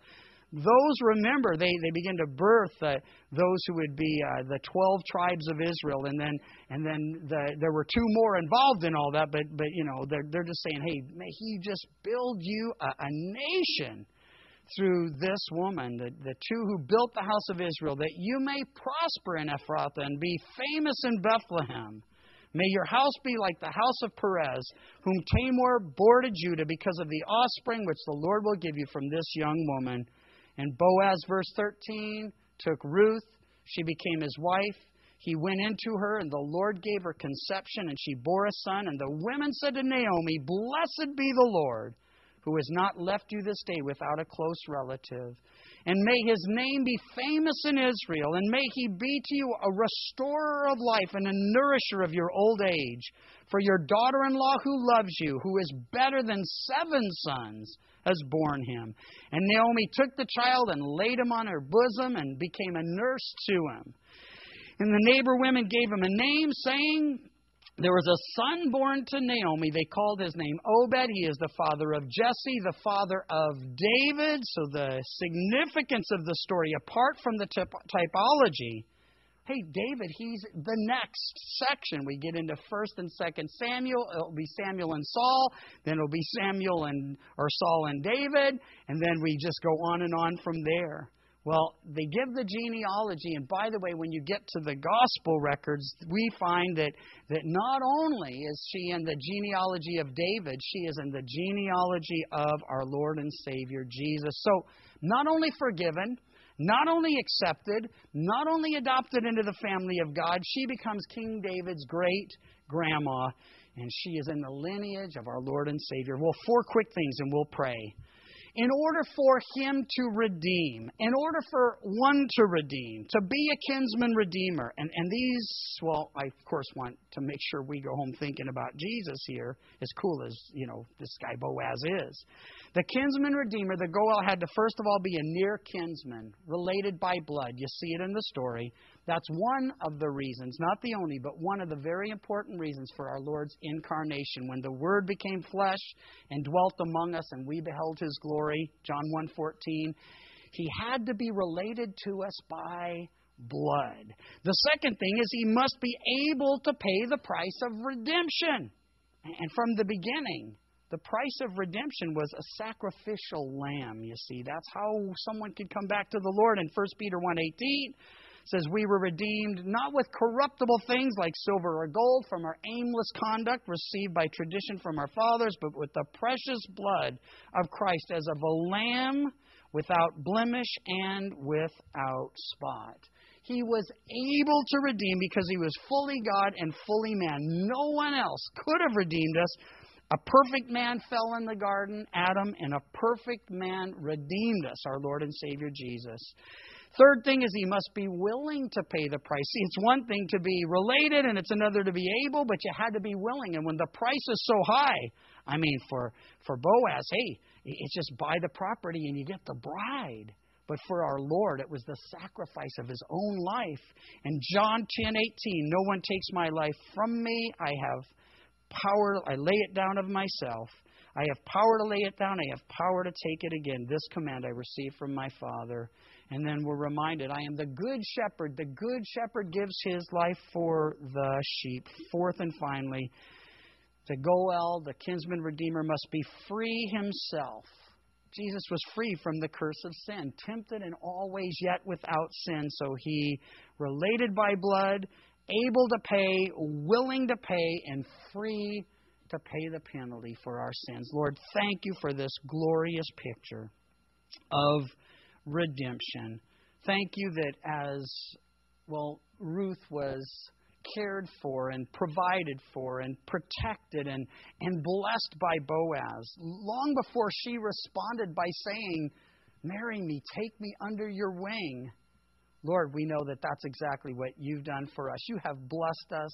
those, remember, they, they begin to birth uh, those who would be uh, the twelve tribes of Israel. And then and then the, there were two more involved in all that. But, but you know, they're, they're just saying, hey, may He just build you a, a nation through this woman, the, the two who built the house of Israel, that you may prosper in Ephrathah and be famous in Bethlehem. May your house be like the house of Perez, whom Tamar bore to Judah, because of the offspring which the Lord will give you from this young woman. And Boaz, verse thirteen, took Ruth. She became his wife. He went into her, and the Lord gave her conception, and she bore a son. And the women said to Naomi, Blessed be the Lord, who has not left you this day without a close relative. And may His name be famous in Israel, and may He be to you a restorer of life and a nourisher of your old age. For your daughter-in-law who loves you, who is better than seven sons, has borne him. And Naomi took the child and laid him on her bosom and became a nurse to him. And the neighbor women gave him a name, saying, there was a son born to Naomi. They called his name Obed. He is the father of Jesse, the father of David. So the significance of the story, apart from the typ- typology, hey, David, he's the next section. We get into First and Second Samuel. It'll be Samuel and Saul. Then it'll be Samuel and or Saul and David. And then we just go on and on from there. Well, they give the genealogy, and by the way, when you get to the gospel records, we find that, that not only is she in the genealogy of David, she is in the genealogy of our Lord and Savior, Jesus. So, not only forgiven, not only accepted, not only adopted into the family of God, she becomes King David's great-grandma, and she is in the lineage of our Lord and Savior. Well, four quick things, and we'll pray. In order for Him to redeem, in order for one to redeem, to be a kinsman redeemer, and, and these, well, I of course want to make sure we go home thinking about Jesus here, as cool as, you know, this guy Boaz is. The kinsman redeemer, the Goel, had to first of all be a near kinsman, related by blood. You see it in the story. That's one of the reasons, not the only, but one of the very important reasons for our Lord's incarnation. When the Word became flesh and dwelt among us and we beheld His glory, John one fourteen, He had to be related to us by blood. The second thing is He must be able to pay the price of redemption. And from the beginning, the price of redemption was a sacrificial lamb, you see. That's how someone could come back to the Lord. In First Peter one eighteen, says, we were redeemed not with corruptible things like silver or gold from our aimless conduct received by tradition from our fathers, but with the precious blood of Christ, as of a lamb without blemish and without spot. He was able to redeem because He was fully God and fully man. No one else could have redeemed us. A perfect man fell in the garden, Adam, and a perfect man redeemed us, our Lord and Savior Jesus. Third thing is He must be willing to pay the price. See, it's one thing to be related and it's another to be able, but you had to be willing. And when the price is so high, I mean, for, for Boaz, hey, it's just buy the property and you get the bride. But for our Lord, it was the sacrifice of His own life. And John ten eighteen, no one takes my life from me. I have power, I lay it down of myself. I have power to lay it down. I have power to take it again. This command I received from my Father. And then we're reminded, I am the good shepherd. The good shepherd gives his life for the sheep. Fourth and finally, the Goel, the kinsman redeemer, must be free himself. Jesus was free from the curse of sin, tempted in all ways, yet without sin. So He related by blood, able to pay, willing to pay, and free to pay the penalty for our sins. Lord, thank You for this glorious picture of redemption. Thank You that as, well, Ruth was cared for and provided for and protected and, and blessed by Boaz, long before she responded by saying, marry me, take me under your wing. Lord, we know that that's exactly what You've done for us. You have blessed us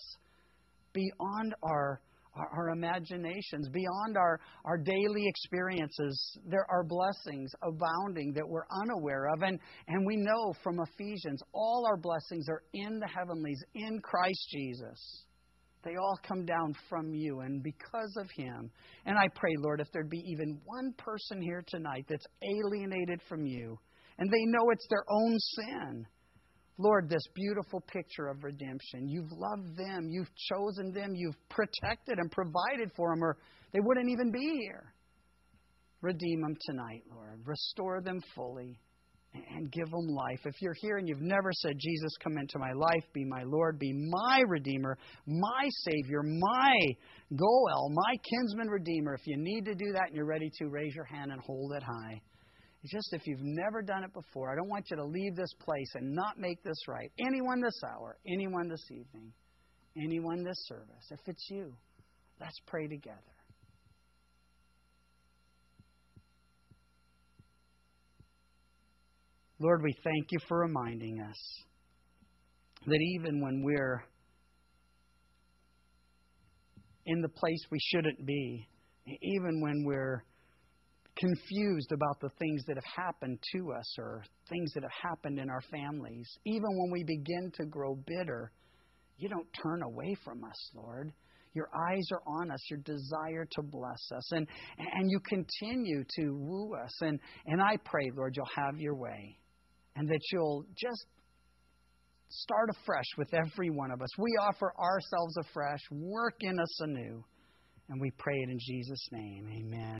beyond our Our, our imaginations, beyond our, our daily experiences. There are blessings abounding that we're unaware of. And, and we know from Ephesians, all our blessings are in the heavenlies, in Christ Jesus. They all come down from You and because of Him. And I pray, Lord, if there'd be even one person here tonight that's alienated from You, and they know it's their own sin. Lord, this beautiful picture of redemption. You've loved them. You've chosen them. You've protected and provided for them, or they wouldn't even be here. Redeem them tonight, Lord. Restore them fully and give them life. If you're here and you've never said, Jesus, come into my life, be my Lord, be my Redeemer, my Savior, my Goel, my kinsman Redeemer, if you need to do that and you're ready to, raise your hand and hold it high. It's just if you've never done it before, I don't want you to leave this place and not make this right. Anyone this hour, anyone this evening, anyone this service, if it's you, let's pray together. Lord, we thank you for reminding us that even when we're in the place we shouldn't be, even when we're confused about the things that have happened to us or things that have happened in our families, even when we begin to grow bitter, you don't turn away from us, Lord. Your eyes are on us, your desire to bless us, and, and you continue to woo us. And, and I pray, Lord, you'll have your way, and that you'll just start afresh with every one of us. We offer ourselves afresh. Work in us anew. And we pray it in Jesus' name. Amen.